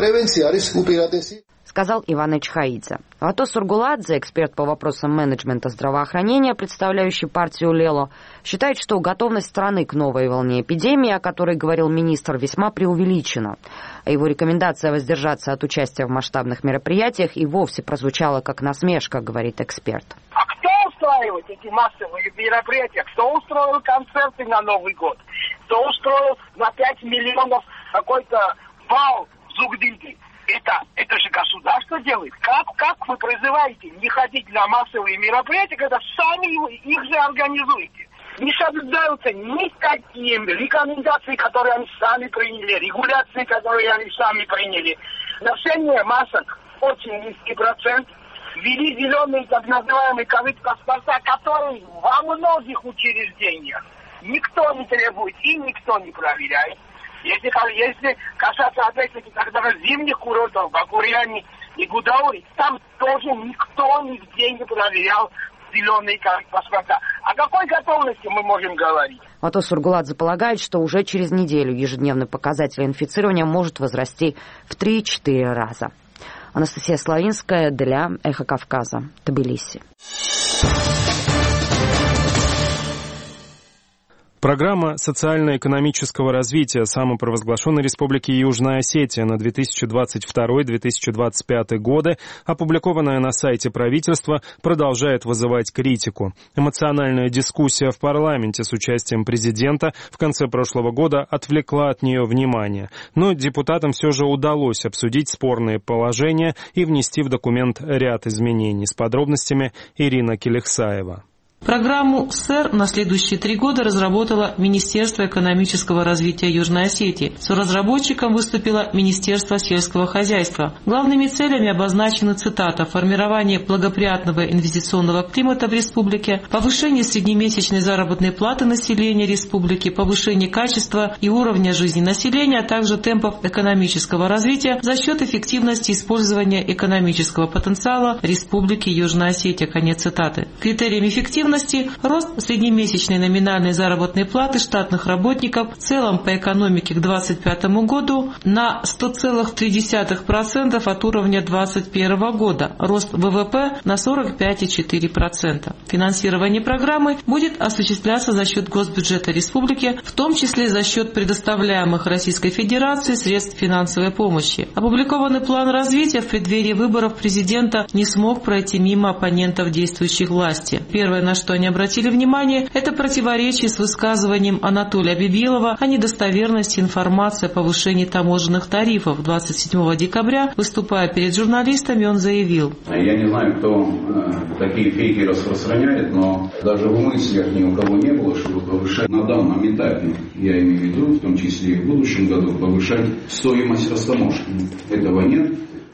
[SPEAKER 9] Сказал Иване Чхаидзе. Вато Сургуладзе, эксперт по вопросам менеджмента здравоохранения, представляющий партию Лело, считает, что готовность страны к новой волне эпидемии, о которой говорил министр, весьма преувеличена. А его рекомендация воздержаться от участия в масштабных мероприятиях и вовсе прозвучала как насмешка, говорит эксперт.
[SPEAKER 15] А кто устраивает эти массовые мероприятия? Кто устроил концерты на Новый год? Кто устроил на пять миллионов какой-то бал в Зугдинке? Это, это же государство делает. Как, как вы призываете не ходить на массовые мероприятия, когда сами их же организуете? Не соблюдаются никакие рекомендации, которые они сами приняли, регуляции, которые они сами приняли. Ношение масок очень низкий процент. Ввели зеленые так называемые ковид-паспорта, которые во многих учреждениях никто не требует и никто не проверяет. Если, если касаться, опять-таки, тогда зимних курортов, Бакуряни и Гудаури, там тоже никто нигде не проверял зеленые паспорта. О какой готовности мы можем говорить?
[SPEAKER 9] Вато Сургуладзе полагает, что уже через неделю ежедневный показатель инфицирования может возрасти в три-четыре раза. Анастасия Славинская для «Эхо Кавказа», Тбилиси.
[SPEAKER 1] Программа социально-экономического развития самопровозглашенной Республики Южная Осетия на две тысячи двадцать второй — две тысячи двадцать пятый годы, опубликованная на сайте правительства, продолжает вызывать критику. Эмоциональная дискуссия в парламенте с участием президента в конце прошлого года отвлекла от нее внимание. Но депутатам все же удалось обсудить спорные положения и внести в документ ряд изменений. С подробностями Ирина Келехсаева.
[SPEAKER 16] Программу СЭР на следующие три года разработало Министерство экономического развития Южной Осетии. Соразработчиком выступило Министерство сельского хозяйства. Главными целями обозначены, цитата, формирование благоприятного инвестиционного климата в республике, повышение среднемесячной заработной платы населения республики, повышение качества и уровня жизни населения, а также темпов экономического развития за счет эффективности использования экономического потенциала Республики Южная Осетия. Конец цитаты. Критерием эффективности неопределенности, рост среднемесячной номинальной заработной платы штатных работников в целом по экономике к две тысячи двадцать пятому году на сто целых три десятых процента от уровня две тысячи двадцать первого года, рост ВВП на сорок пять целых четыре десятых процента. Финансирование программы будет осуществляться за счет госбюджета республики, в том числе за счет предоставляемых Российской Федерации средств финансовой помощи. Опубликованный план развития в преддверии выборов президента не смог пройти мимо оппонентов действующих власти. Первое, на что они обратили внимание, это противоречие с высказыванием Анатолия Бибилова о недостоверности информации о повышении таможенных тарифов. двадцать седьмого декабря, выступая перед журналистами, он заявил:
[SPEAKER 17] «Я не знаю, кто э, такие фейки распространяет, но даже в мыслях ни у кого не было, чтобы повышать на данном этапе, я имею в виду, в том числе и в будущем году, повышать стоимость растаможки. Этого нет,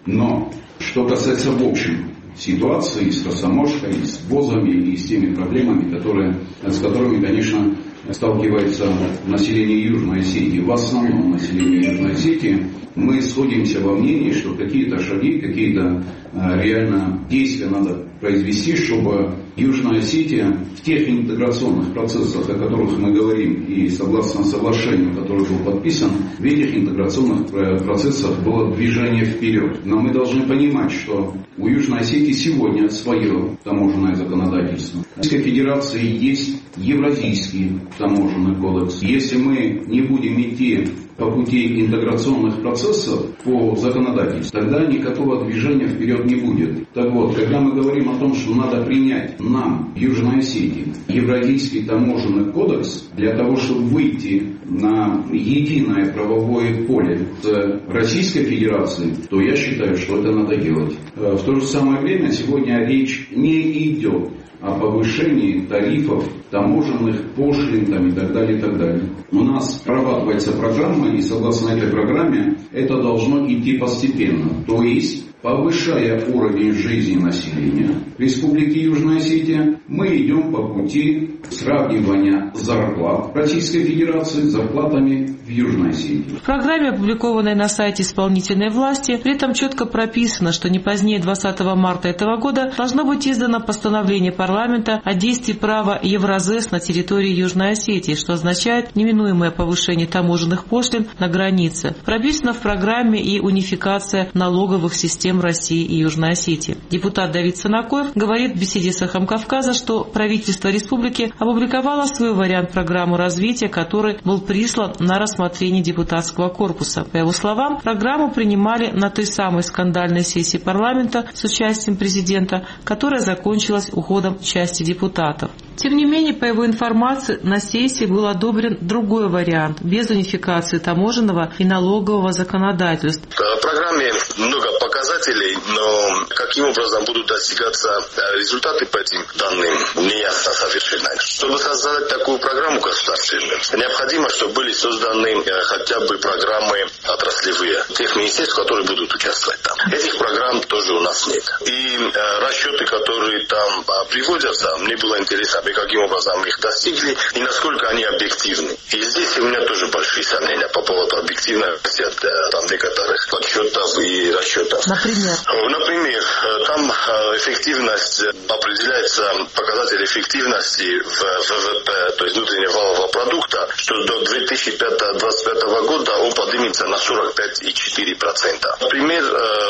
[SPEAKER 17] но что касается в общем ситуации с растаможкой, с ВОЗами и с теми проблемами, которые, с которыми, конечно, сталкивается население Южной Осетии, в основном население Южной Осетии, мы сходимся во мнении, что какие-то шаги, какие-то э, реально действия надо произвести, чтобы Южная Осетия в тех интеграционных процессах, о которых мы говорим, и согласно соглашению, которое было подписано, в этих интеграционных процессах было движение вперед. Но мы должны понимать, что у Южной Осетии сегодня свое таможенное законодательство. В Российской Федерации есть Евразийский таможенный кодекс. Если мы не будем идти по пути интеграционных процессов по законодательству, тогда никакого движения вперед не будет. Так вот, когда мы говорим о том, что надо принять нам, Южной Осетии, Евразийский таможенный кодекс для того, чтобы выйти на единое правовое поле с Российской Федерацией, то я считаю, что это надо делать. В то же самое время сегодня речь не идет о повышении тарифов, таможенных пошлин там, и так далее, и так далее. У нас прорабатывается программа, и согласно этой программе это должно идти постепенно. То есть, повышая уровень жизни населения Республики Южная Осетия, мы идем по пути сравнивания зарплат Российской Федерации с зарплатами в Южной Осетии.
[SPEAKER 16] В программе, опубликованной на сайте исполнительной власти, при этом четко прописано, что не позднее двадцатого марта этого года должно быть издано постановление парламента о действии права Евразес на территории Южной Осетии, что означает неминуемое повышение таможенных пошлин на границе. Прописано в программе и унификация налоговых систем России и Южной Осетии. Депутат Давид Санакоев говорит в беседе с «Эхом Кавказа», что правительство республики опубликовало свой вариант программы развития, который был прислан на рассмотрение депутатского корпуса. По его словам, программу принимали на той самой скандальной сессии парламента с участием президента, которая закончилась уходом части депутатов. Тем не менее, по его информации, на сессии был одобрен другой вариант, без унификации таможенного и налогового законодательств.
[SPEAKER 13] В программе много показателей, но каким образом будут достигаться результаты по этим данным, не ясно совершенно. Чтобы создать такую программу государственную, необходимо, чтобы были созданы хотя бы программы отраслевые, тех министерств, которые будут участвовать там. Этих программ тоже у нас нет. И расчеты, которые там приводятся, мне было интересно, каким образом их достигли и насколько они объективны. И здесь у меня тоже большие сомнения по поводу объективности там, некоторых подсчетов и расчетов.
[SPEAKER 16] Например?
[SPEAKER 13] Например, там эффективность определяется, показатель эффективности в ВВП, то есть внутреннего валового продукта, что до две тысячи двадцать пятого года он поднимется на сорок пять целых четыре десятых процента. Например,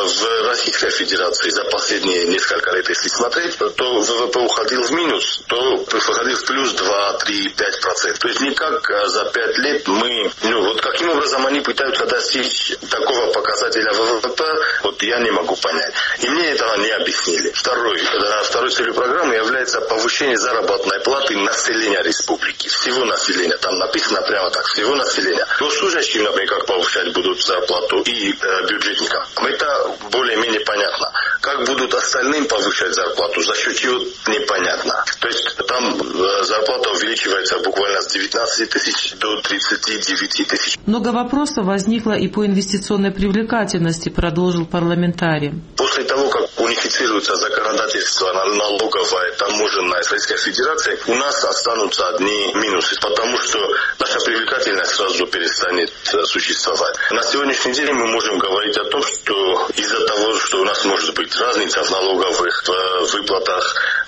[SPEAKER 13] в Российской Федерации за последние несколько лет, если смотреть, то ВВП уходил в минус, то выходил в плюс два, три, пять процентов. То есть никак за пять лет мы, ну вот каким образом они пытаются достичь такого показателя ВВП, вот я не могу понять. И мне этого не объяснили. Второй, второй целью программы является повышение заработной платы населения республики. Всего населения. Там написано прямо так, всего населения. Госслужащим, например, как повышать будут зарплату и э, бюджетникам. Это более-менее понятно. Как будут остальным повышать зарплату, за счет чего непонятно. То есть там э, зарплата увеличивается буквально с девятнадцати тысяч до тридцати девяти тысяч.
[SPEAKER 16] Много вопросов возникло и по инвестиционной привлекательности, продолжил парламентарий.
[SPEAKER 13] После того, как унифицируется законодательство налоговое, таможенное Российской Федерации, у нас останутся одни минусы, потому что наша привлекательность сразу перестанет существовать. На сегодняшний день мы можем говорить о том, что из-за того, что у нас может быть разница в налоговых в выплатах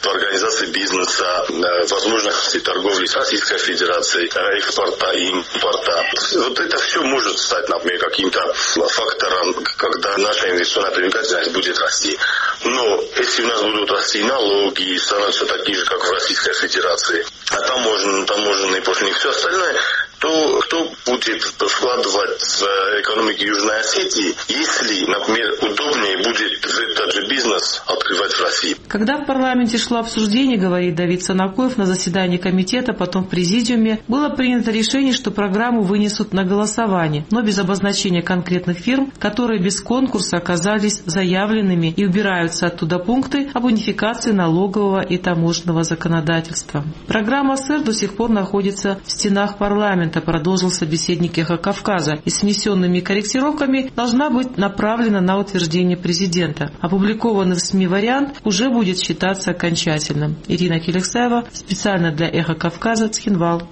[SPEAKER 18] в организации бизнеса, возможности торговли с Российской Федерацией, экспорта и импорта. Вот это все может стать, например, каким-то фактором, когда наша инвестиционная привлекательность будет расти. Но если у нас будут расти налоги, становятся такие же, как в Российской Федерации, а таможенные, таможенные пошлины и все остальное, то кто будет вкладывать в экономику Южной Осетии, если, например, удобнее будет этот же бизнес открывать в России?
[SPEAKER 16] Когда в парламенте шло обсуждение, говорит Давид Санакоев, на заседании комитета, потом в президиуме, было принято решение, что программу вынесут на голосование, но без обозначения конкретных фирм, которые без конкурса оказались заявленными, и убираются оттуда пункты об унификации налогового и таможенного законодательства. Программа СЭР до сих пор находится в стенах парламента, продолжил собеседник «Эхо Кавказа», и с внесенными корректировками должна быть направлена на утверждение президента. Опубликованный в СМИ вариант уже будет считаться окончательным. Ирина Келексаева, специально для «Эхо Кавказа», Цхинвал.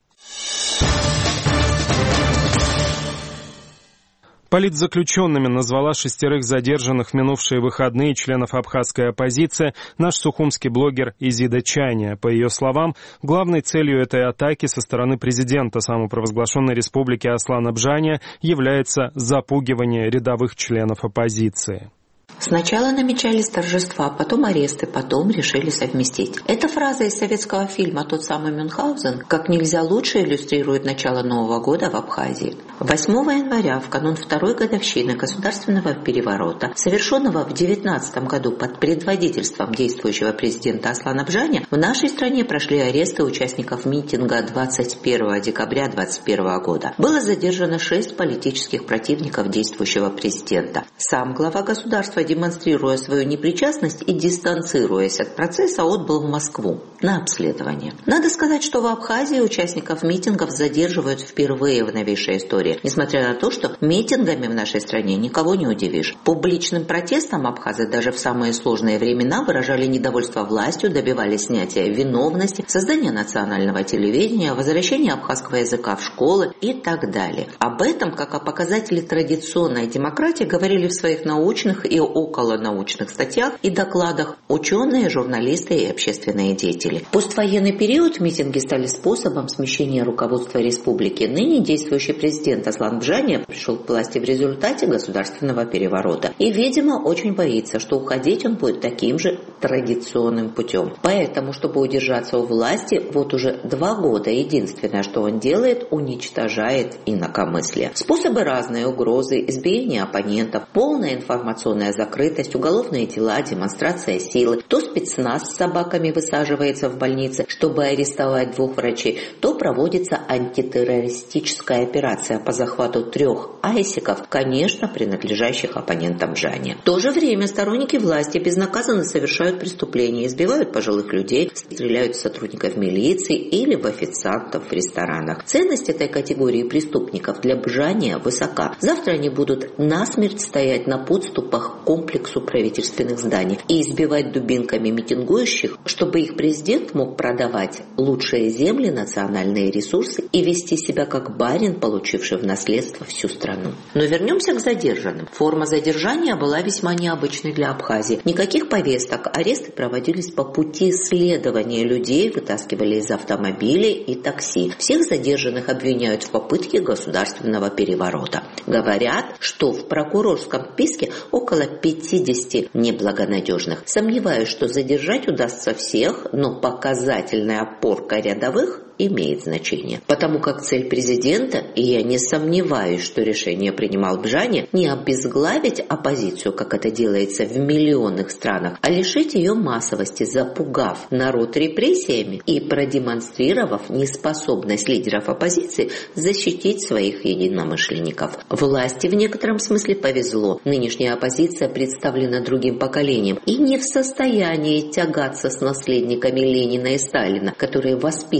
[SPEAKER 1] Политзаключенными назвала шестерых задержанных в минувшие выходные членов абхазской оппозиции наш сухумский блогер Изида Чайня. По ее словам, главной целью этой атаки со стороны президента самопровозглашенной республики Аслана Бжания является запугивание рядовых членов оппозиции.
[SPEAKER 19] Сначала намечались торжества, потом аресты, потом решили совместить. Эта фраза из советского фильма «Тот самый Мюнхгаузен» как нельзя лучше иллюстрирует начало Нового года в Абхазии. восьмого января, в канун второй годовщины государственного переворота, совершенного в девятнадцатом году под предводительством действующего президента Аслана Бжания, в нашей стране прошли аресты участников митинга двадцать первого декабря двадцать первого года. Было задержано шесть политических противников действующего президента. Сам глава государства, демонстрируя свою непричастность и дистанцируясь от процесса, отбыл в Москву на обследование. Надо сказать, что в Абхазии участников митингов задерживают впервые в новейшей истории, несмотря на то, что митингами в нашей стране никого не удивишь. Публичным протестом абхазы даже в самые сложные времена выражали недовольство властью, добивались снятия виновности, создания национального телевидения, возвращения абхазского языка в школы и так далее. Об этом, как о показателе традиционной демократии, говорили в своих научных и околонаучных статьях и докладах ученые, журналисты и общественные деятели. В поствоенный период митинги стали способом смещения руководства республики. Ныне действующий президент Аслан Бжания пришел к власти в результате государственного переворота и, видимо, очень боится, что уходить он будет таким же традиционным путем. Поэтому, чтобы удержаться у власти, вот уже два года единственное, что он делает, уничтожает инакомыслие. Способы разные: угрозы, избиение оппонентов, полная информационная закрытость, уголовные дела, демонстрация силы. То спецназ с собаками высаживается в больнице, чтобы арестовать двух врачей, то проводится антитеррористическая операция по захвату трех айсиков, конечно, принадлежащих оппонентам Бжания. В то же время сторонники власти безнаказанно совершают преступления, избивают пожилых людей, стреляют в сотрудников милиции или в официантов в ресторанах. Ценность этой категории преступников для Бжания высока. Завтра они будут насмерть стоять на подступах к комплексу правительственных зданий и избивать дубинками митингующих, чтобы их президент мог продавать лучшие земли, национальные ресурсы и вести себя как барин, получивший в наследство всю страну. Но вернемся к задержанным. Форма задержания была весьма необычной для Абхазии. Никаких повесток, аресты проводились по пути следования людей, вытаскивали из автомобилей и такси. Всех задержанных обвиняют в попытке государственного переворота. Говорят, что в прокурорском списке около пятьдесят неблагонадежных. Сомневаюсь, что задержать удастся всех, но показательная опорка рядовых имеет значение. Потому как цель президента, и я не сомневаюсь, что решение принимал Бжания, не обезглавить оппозицию, как это делается в миллионных странах, а лишить ее массовости, запугав народ репрессиями и продемонстрировав неспособность лидеров оппозиции защитить своих единомышленников. Власти в некотором смысле повезло. Нынешняя оппозиция представлена другим поколением и не в состоянии тягаться с наследниками Ленина и Сталина, которые воспитывались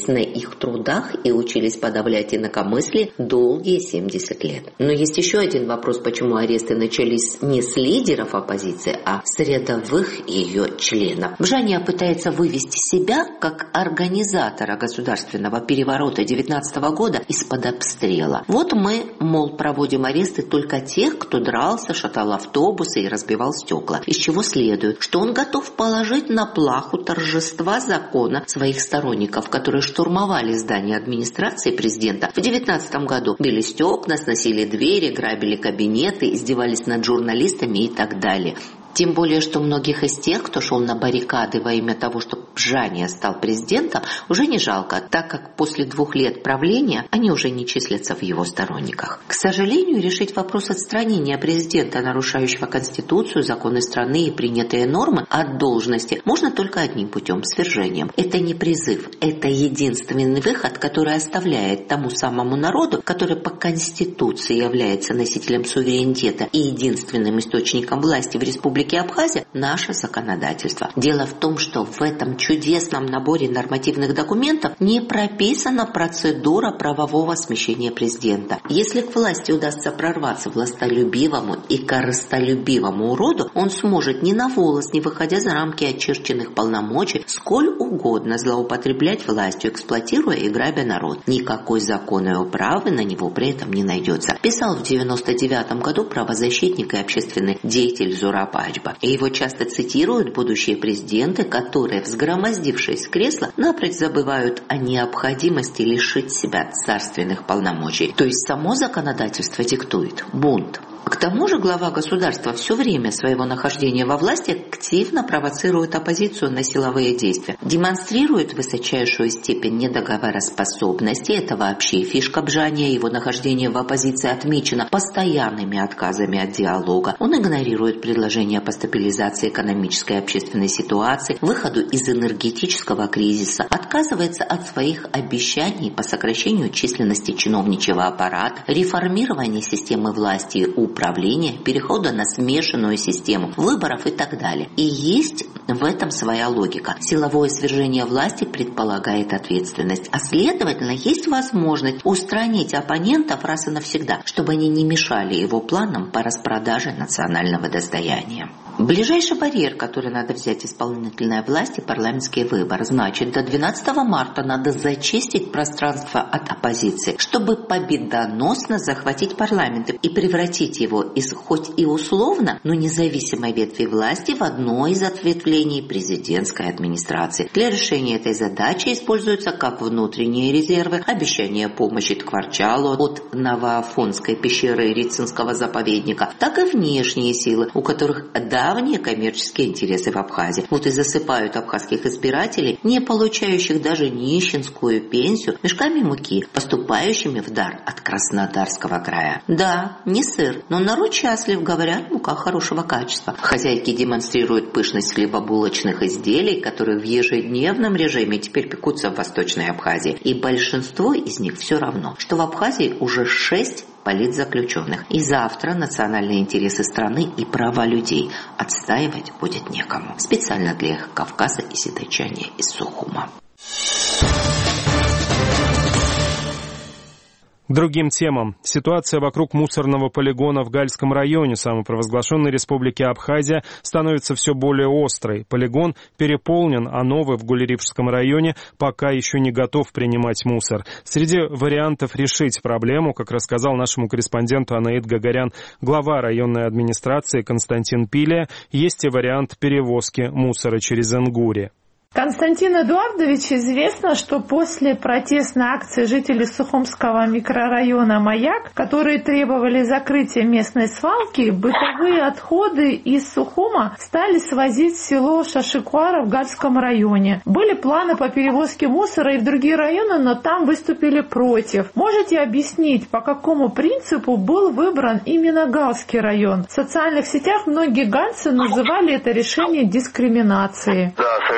[SPEAKER 19] учились на их трудах и учились подавлять инакомыслие долгие семьдесят лет. Но есть еще один вопрос, почему аресты начались не с лидеров оппозиции, а с рядовых ее членов. Бжания пытается вывести себя как организатора государственного переворота девятнадцатого года из-под обстрела. Вот мы, мол, проводим аресты только тех, кто дрался, шатал автобусы и разбивал стекла. Из чего следует, что он готов положить на плаху торжества закона своих сторонников, которые штурмовали здание администрации президента в девятнадцатом году, били стекла, сносили двери, грабили кабинеты, издевались над журналистами и так далее. Тем более, что многих из тех, кто шел на баррикады во имя того, чтобы Бжания стал президентом, уже не жалко, так как после двух лет правления они уже не числятся в его сторонниках. К сожалению, решить вопрос отстранения президента, нарушающего Конституцию, законы страны и принятые нормы от должности, можно только одним путем – свержением. Это не призыв, это единственный выход, который оставляет тому самому народу, который по Конституции является носителем суверенитета и единственным источником власти в республике Абхазия, наше законодательство. Дело в том, что в этом чудесном наборе нормативных документов не прописана процедура правового смещения президента. Если к власти удастся прорваться властолюбивому и корыстолюбивому уроду, он сможет ни на волос, не выходя за рамки очерченных полномочий, сколь угодно злоупотреблять властью, эксплуатируя и грабя народ. Никакой законной управы на него при этом не найдется. Писал в девяносто девятом году правозащитник и общественный деятель Зураб Аджба. И его часто цитируют будущие президенты, которые, взгромоздившись в кресло, напрочь забывают о необходимости лишить себя царственных полномочий. То есть само законодательство диктует бунт. К тому же глава государства все время своего нахождения во власти активно провоцирует оппозицию на силовые действия, демонстрирует высочайшую степень недоговороспособности, это вообще фишка Бжания, его нахождение в оппозиции отмечено постоянными отказами от диалога, он игнорирует предложения по стабилизации экономической и общественной ситуации, выходу из энергетического кризиса, отказывается от своих обещаний по сокращению численности чиновничьего аппарата, реформированию системы власти и управления, перехода на смешанную систему выборов и так далее. И есть в этом своя логика. Силовое свержение власти предполагает ответственность, а следовательно есть возможность устранить оппонентов раз и навсегда, чтобы они не мешали его планам по распродаже национального достояния. Ближайший барьер, который надо взять исполнительной власти, парламентские выборы. Значит, до двенадцатого марта надо зачистить пространство от оппозиции, чтобы победоносно захватить парламент и превратить его из хоть и условно, но независимой ветви власти в одно из ответвлений президентской администрации. Для решения этой задачи используются как внутренние резервы, обещания помощи Ткварчалу от Новоафонской пещеры и Рицинского заповедника, так и внешние силы, у которых давние коммерческие интересы в Абхазии. Вот и засыпают абхазских избирателей, не получающих даже нищенскую пенсию, мешками муки, поступающими в дар от Краснодарского края. Да, не сыр, но народ счастлив, говорят, мука хорошего качества. Хозяйки демонстрируют пышность хлебобулочных изделий, которые в ежедневном режиме теперь пекутся в Восточной Абхазии. И большинство из них все равно, что в Абхазии уже шесть политзаключенных. И завтра национальные интересы страны и права людей отстаивать будет некому. Специально для их Кавказа и сидочане из Сухума.
[SPEAKER 1] К другим темам. Ситуация вокруг мусорного полигона в Гальском районе самопровозглашенной республики Абхазия становится все более острой. Полигон переполнен, а новый в Гулеривском районе пока еще не готов принимать мусор. Среди вариантов решить проблему, как рассказал нашему корреспонденту Анаит Гагарян, глава районной администрации Константин Пилия, есть и вариант перевозки мусора через Ингури.
[SPEAKER 20] Константин Эдуардович, известно, что после протестной акции жителей Сухумского микрорайона «Маяк», которые требовали закрытия местной свалки, бытовые отходы из Сухума стали свозить в село Шашикуара в Гальском районе. Были планы по перевозке мусора и в другие районы, но там выступили против. Можете объяснить, по какому принципу был выбран именно Гальский район? В социальных сетях многие гальцы называли это решение дискриминацией.
[SPEAKER 13] Да, совершенно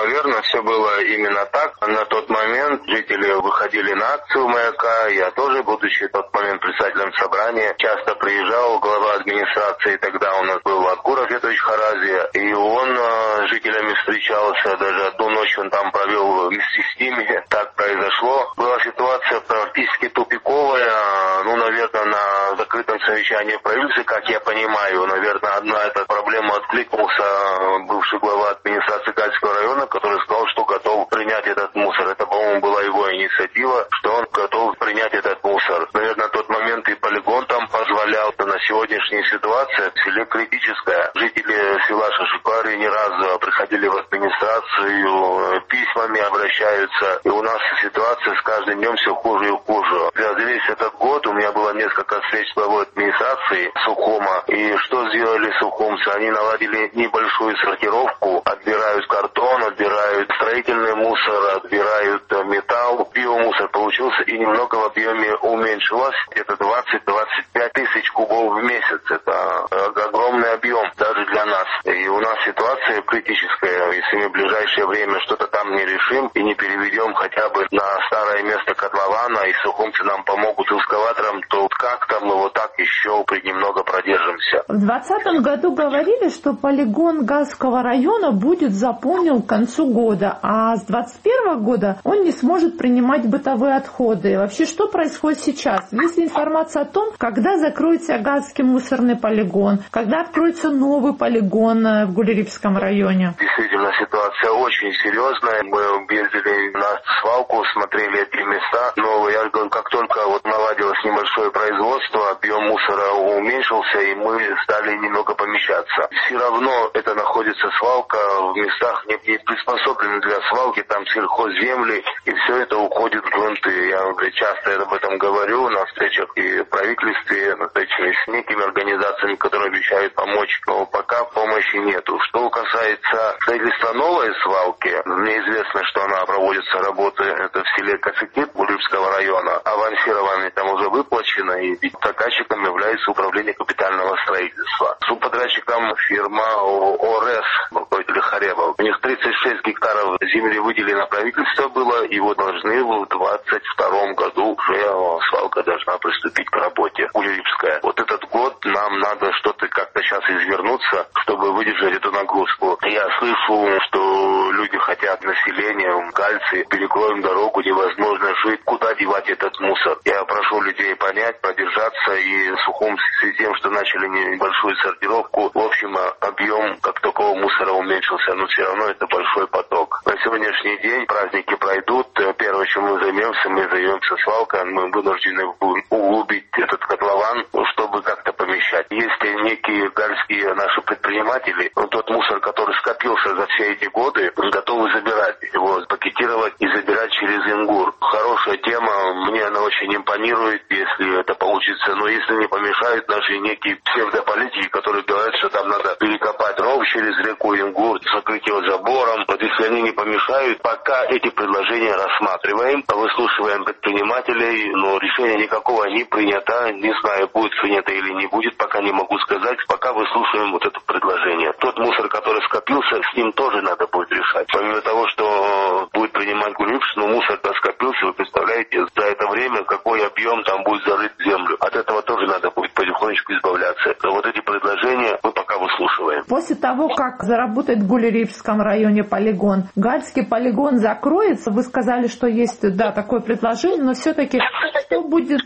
[SPEAKER 21] наверное, все было именно так. На тот момент жители выходили на акцию «Маяка». Я тоже, будучи в тот момент председателем собрания, часто приезжал, глава администрации, тогда у нас был Акур Афетович Харази, и он с жителями встречался, даже одну ночь он там провел вместе с ними. Так произошло. Была ситуация практически тупиковая, ну, наверное, на закрытом совещании правительства, как я понимаю, наверное, одна эта проблема откликнулся бывший глава администрации Гальского района, который сказал, что готов принять этот мусор. Это, по-моему, была его инициатива, что он готов принять этот мусор. Наверное, на тот момент и полигон там позволял. На сегодняшняя ситуация в селе критическая. Жители села Шашипари не раз приходили в администрацию, письмами обращаются. И у нас ситуация с каждым днем все хуже и хуже. За весь этот год у меня было несколько встреч с главой администрации Сухума. И что сделали сухумцы? Они наладили небольшую сортировку, отбирают картон, отбирают строительный мусор, отбирают металл. Биомусор получился и немного в объеме уменьшилось. Это двадцать-двадцать пять тысяч кубов в месяц. Это огромный объем даже для нас. И у нас ситуация критическая. Если мы в ближайшее время что-то там не решим и не переведем хотя бы на старое место котлована, и сухумцы нам помогут экскаватором, то как-то мы вот так еще немного продержимся.
[SPEAKER 20] В двадцатом году говорили, что полигон Гальского района будет заполнен к концу года, а с двадцать первого года он не сможет принимать бытовые отходы. Вообще, что происходит сейчас? Есть ли информация о том, когда закроется Гальский мусорный полигон, когда откроется новый полигон в Гулерипском районе?
[SPEAKER 21] Действительно, ситуация очень серьезная. Мы ездили на свалку, смотрели эти места, но я говорю, как только вот наладилось небольшое производство, объем мусора уменьшился, и мы стали немного помещаться. Все равно это находится свалка в местах не, не приспособленных для свалки, там сельхозземли, и все это уходит в грунты. Я говорю, часто об этом говорю на встречах и в правительстве, на встречах с некими организациями, которые обещают помочь, но пока помощи нету. Что касается строительства новой свалки, мне известно, что она проводится, работы, это в селе Кацикит Гулерипского района. Авансирование там уже выплачено, и заказчиком является управление капитального строительства. Субподрядчиком фирма ОРС, руководитель Харебов. У них тридцать шесть гектаров земли выделено правительство было, и вот должны в двадцать втором году уже свалка должна приступить к работе. Гулерипская. Вот этот год нам надо что-то как-то сейчас извернуться, чтобы выдержать эту нагрузку. Я слышу, что люди хотят население, гальцы, перекроем дорогу, невозможно жить. Куда девать этот мусор? Я прошу людей понять, продержаться, и Сухум с тем, что начали небольшую сортировку, в общем, объем как такого мусора уменьшился, но все равно это большой поток. На сегодняшний день праздники пройдут. Первое, чем мы займемся, мы займемся свалкой, мы вынуждены углубить этот котлован, чтобы как-то помещать. Есть некие гальские наши предприниматели, тот мусор, который скопился за все эти годы, готовы забирать его, пакетировать и забирать через Ингур. Хорошая тема, мне она очень импонирует, если это получится, но если не помешают наши некие псевдополитики, которые говорят, что там надо перекопать ров через реку Ингур, закрыть его забором. Вот если они не помешают, пока эти предложения рассматриваем, выслушиваем предпринимателей, но решение никакого не принято, не знаю, будет принято или не будет, пока не могу сказать, пока выслушиваем вот это предложение. Тот мусор, который скопился, с ним тоже надо будет решать. Помимо того, что будет принимать Гулерипс, но мусор-то скопился, вы представляете, за это время какой объем там будет зарыт в землю. От этого тоже надо будет потихонечку избавляться. Но вот эти предложения мы пока выслушиваем.
[SPEAKER 20] После того, как заработает в Гулерипском районе полигон, Гальский полигон закроется, вы сказали, что есть, да, такое предложение, но все-таки что будет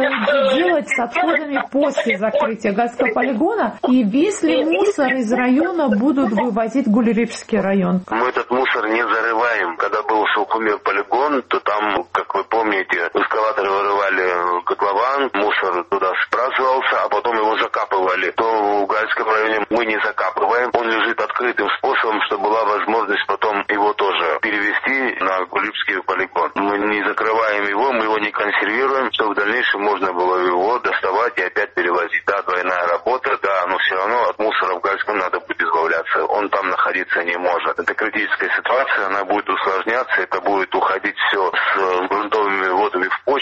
[SPEAKER 20] э, делать с отходами после закрытия Гальского полигона, и весь ли мусор из района будут вывозить в Гулерипский район?
[SPEAKER 21] Мы этот мусор не зарываем. Когда был в Сухуме полигон, то там, как вы помните, эскаваторы вырывали котлован, мусор туда сбрасывался, а потом его закапывали. То в Гальском районе мы не закапываем, он лежит открытым способом, чтобы была возможность потом его тоже перевести на Гулерипский полигон. Мы не закрываем его, мы его не консервируем, чтобы в дальнейшем можно было его доставать и опять перевозить. Да, двойная работа, да, но все равно от мусора в Гальском надо будет избавляться. Он там находиться не может. Это критическая ситуация, она будет усложняться, это будет уходить все с грунтовыми водами в почву.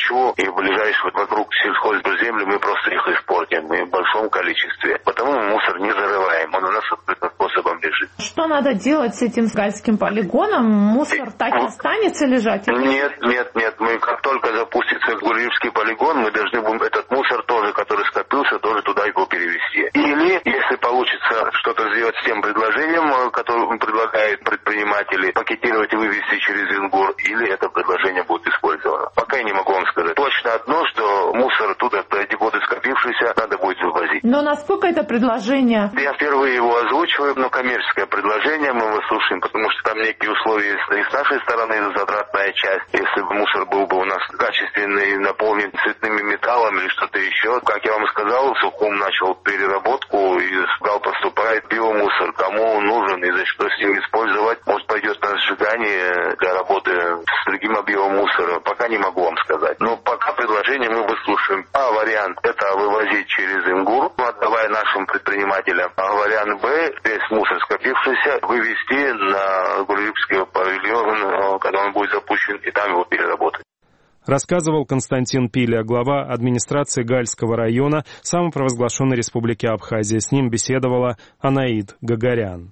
[SPEAKER 21] почву и ближайшую вокруг сельхозземли мы просто их испортим и в большом количестве. Потому мы мусор не зарываем, он у нас открытым способом лежит.
[SPEAKER 20] Что надо делать с этим гальским полигоном? Мусор так и останется лежать?
[SPEAKER 21] Нет, нет, нет. Мы как только запустится Гурьевский полигон, мы должны будем этот мусор тоже, который скопился, тоже туда его перевести. Или, если получится что-то сделать с тем предложением, которое предлагают предприниматели, пакетировать и вывести через Ингур, или это предложение будет использовано. Пока я не могу вам сказать. Точно одно, что мусор оттуда, эти годы скопившийся, надо будет вывозить.
[SPEAKER 20] Но насколько это предложение?
[SPEAKER 21] Я впервые его озвучиваю, но коммерческое предложение мы выслушаем, потому что там некие условия есть и с нашей стороны, затратная часть. Если бы мусор был бы у нас качественный, наполнен цветными металлами или что-то еще, как я вам сказал, Сухум начал переработку и сказал, поступает биомусор, кому он нужен и за что с ним использовать, может пойдет на сжигание для работы с другим объемом мусора, пока не могу вам сказать. Но пока предложение мы выслушаем. А вариант это вывозить через Ингур, отдавая нашим предпринимателям. А вариант Б, весь мусор скопившийся, вывести на Гурьевский павильон, когда он будет запущен, и там его переработать.
[SPEAKER 1] Рассказывал Константин Пиля, глава администрации Гальского района самопровозглашенной республики Абхазия. С ним беседовала Анаид Гагарян.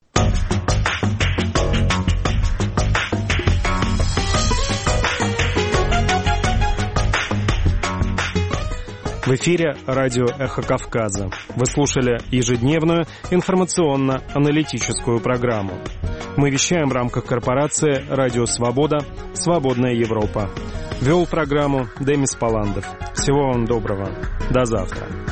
[SPEAKER 1] В эфире радио «Эхо Кавказа». Вы слушали ежедневную информационно-аналитическую программу. Мы вещаем в рамках корпорации «Радио Свобода. Свободная Европа». Вел программу Демис Паландов. Всего вам доброго. До завтра.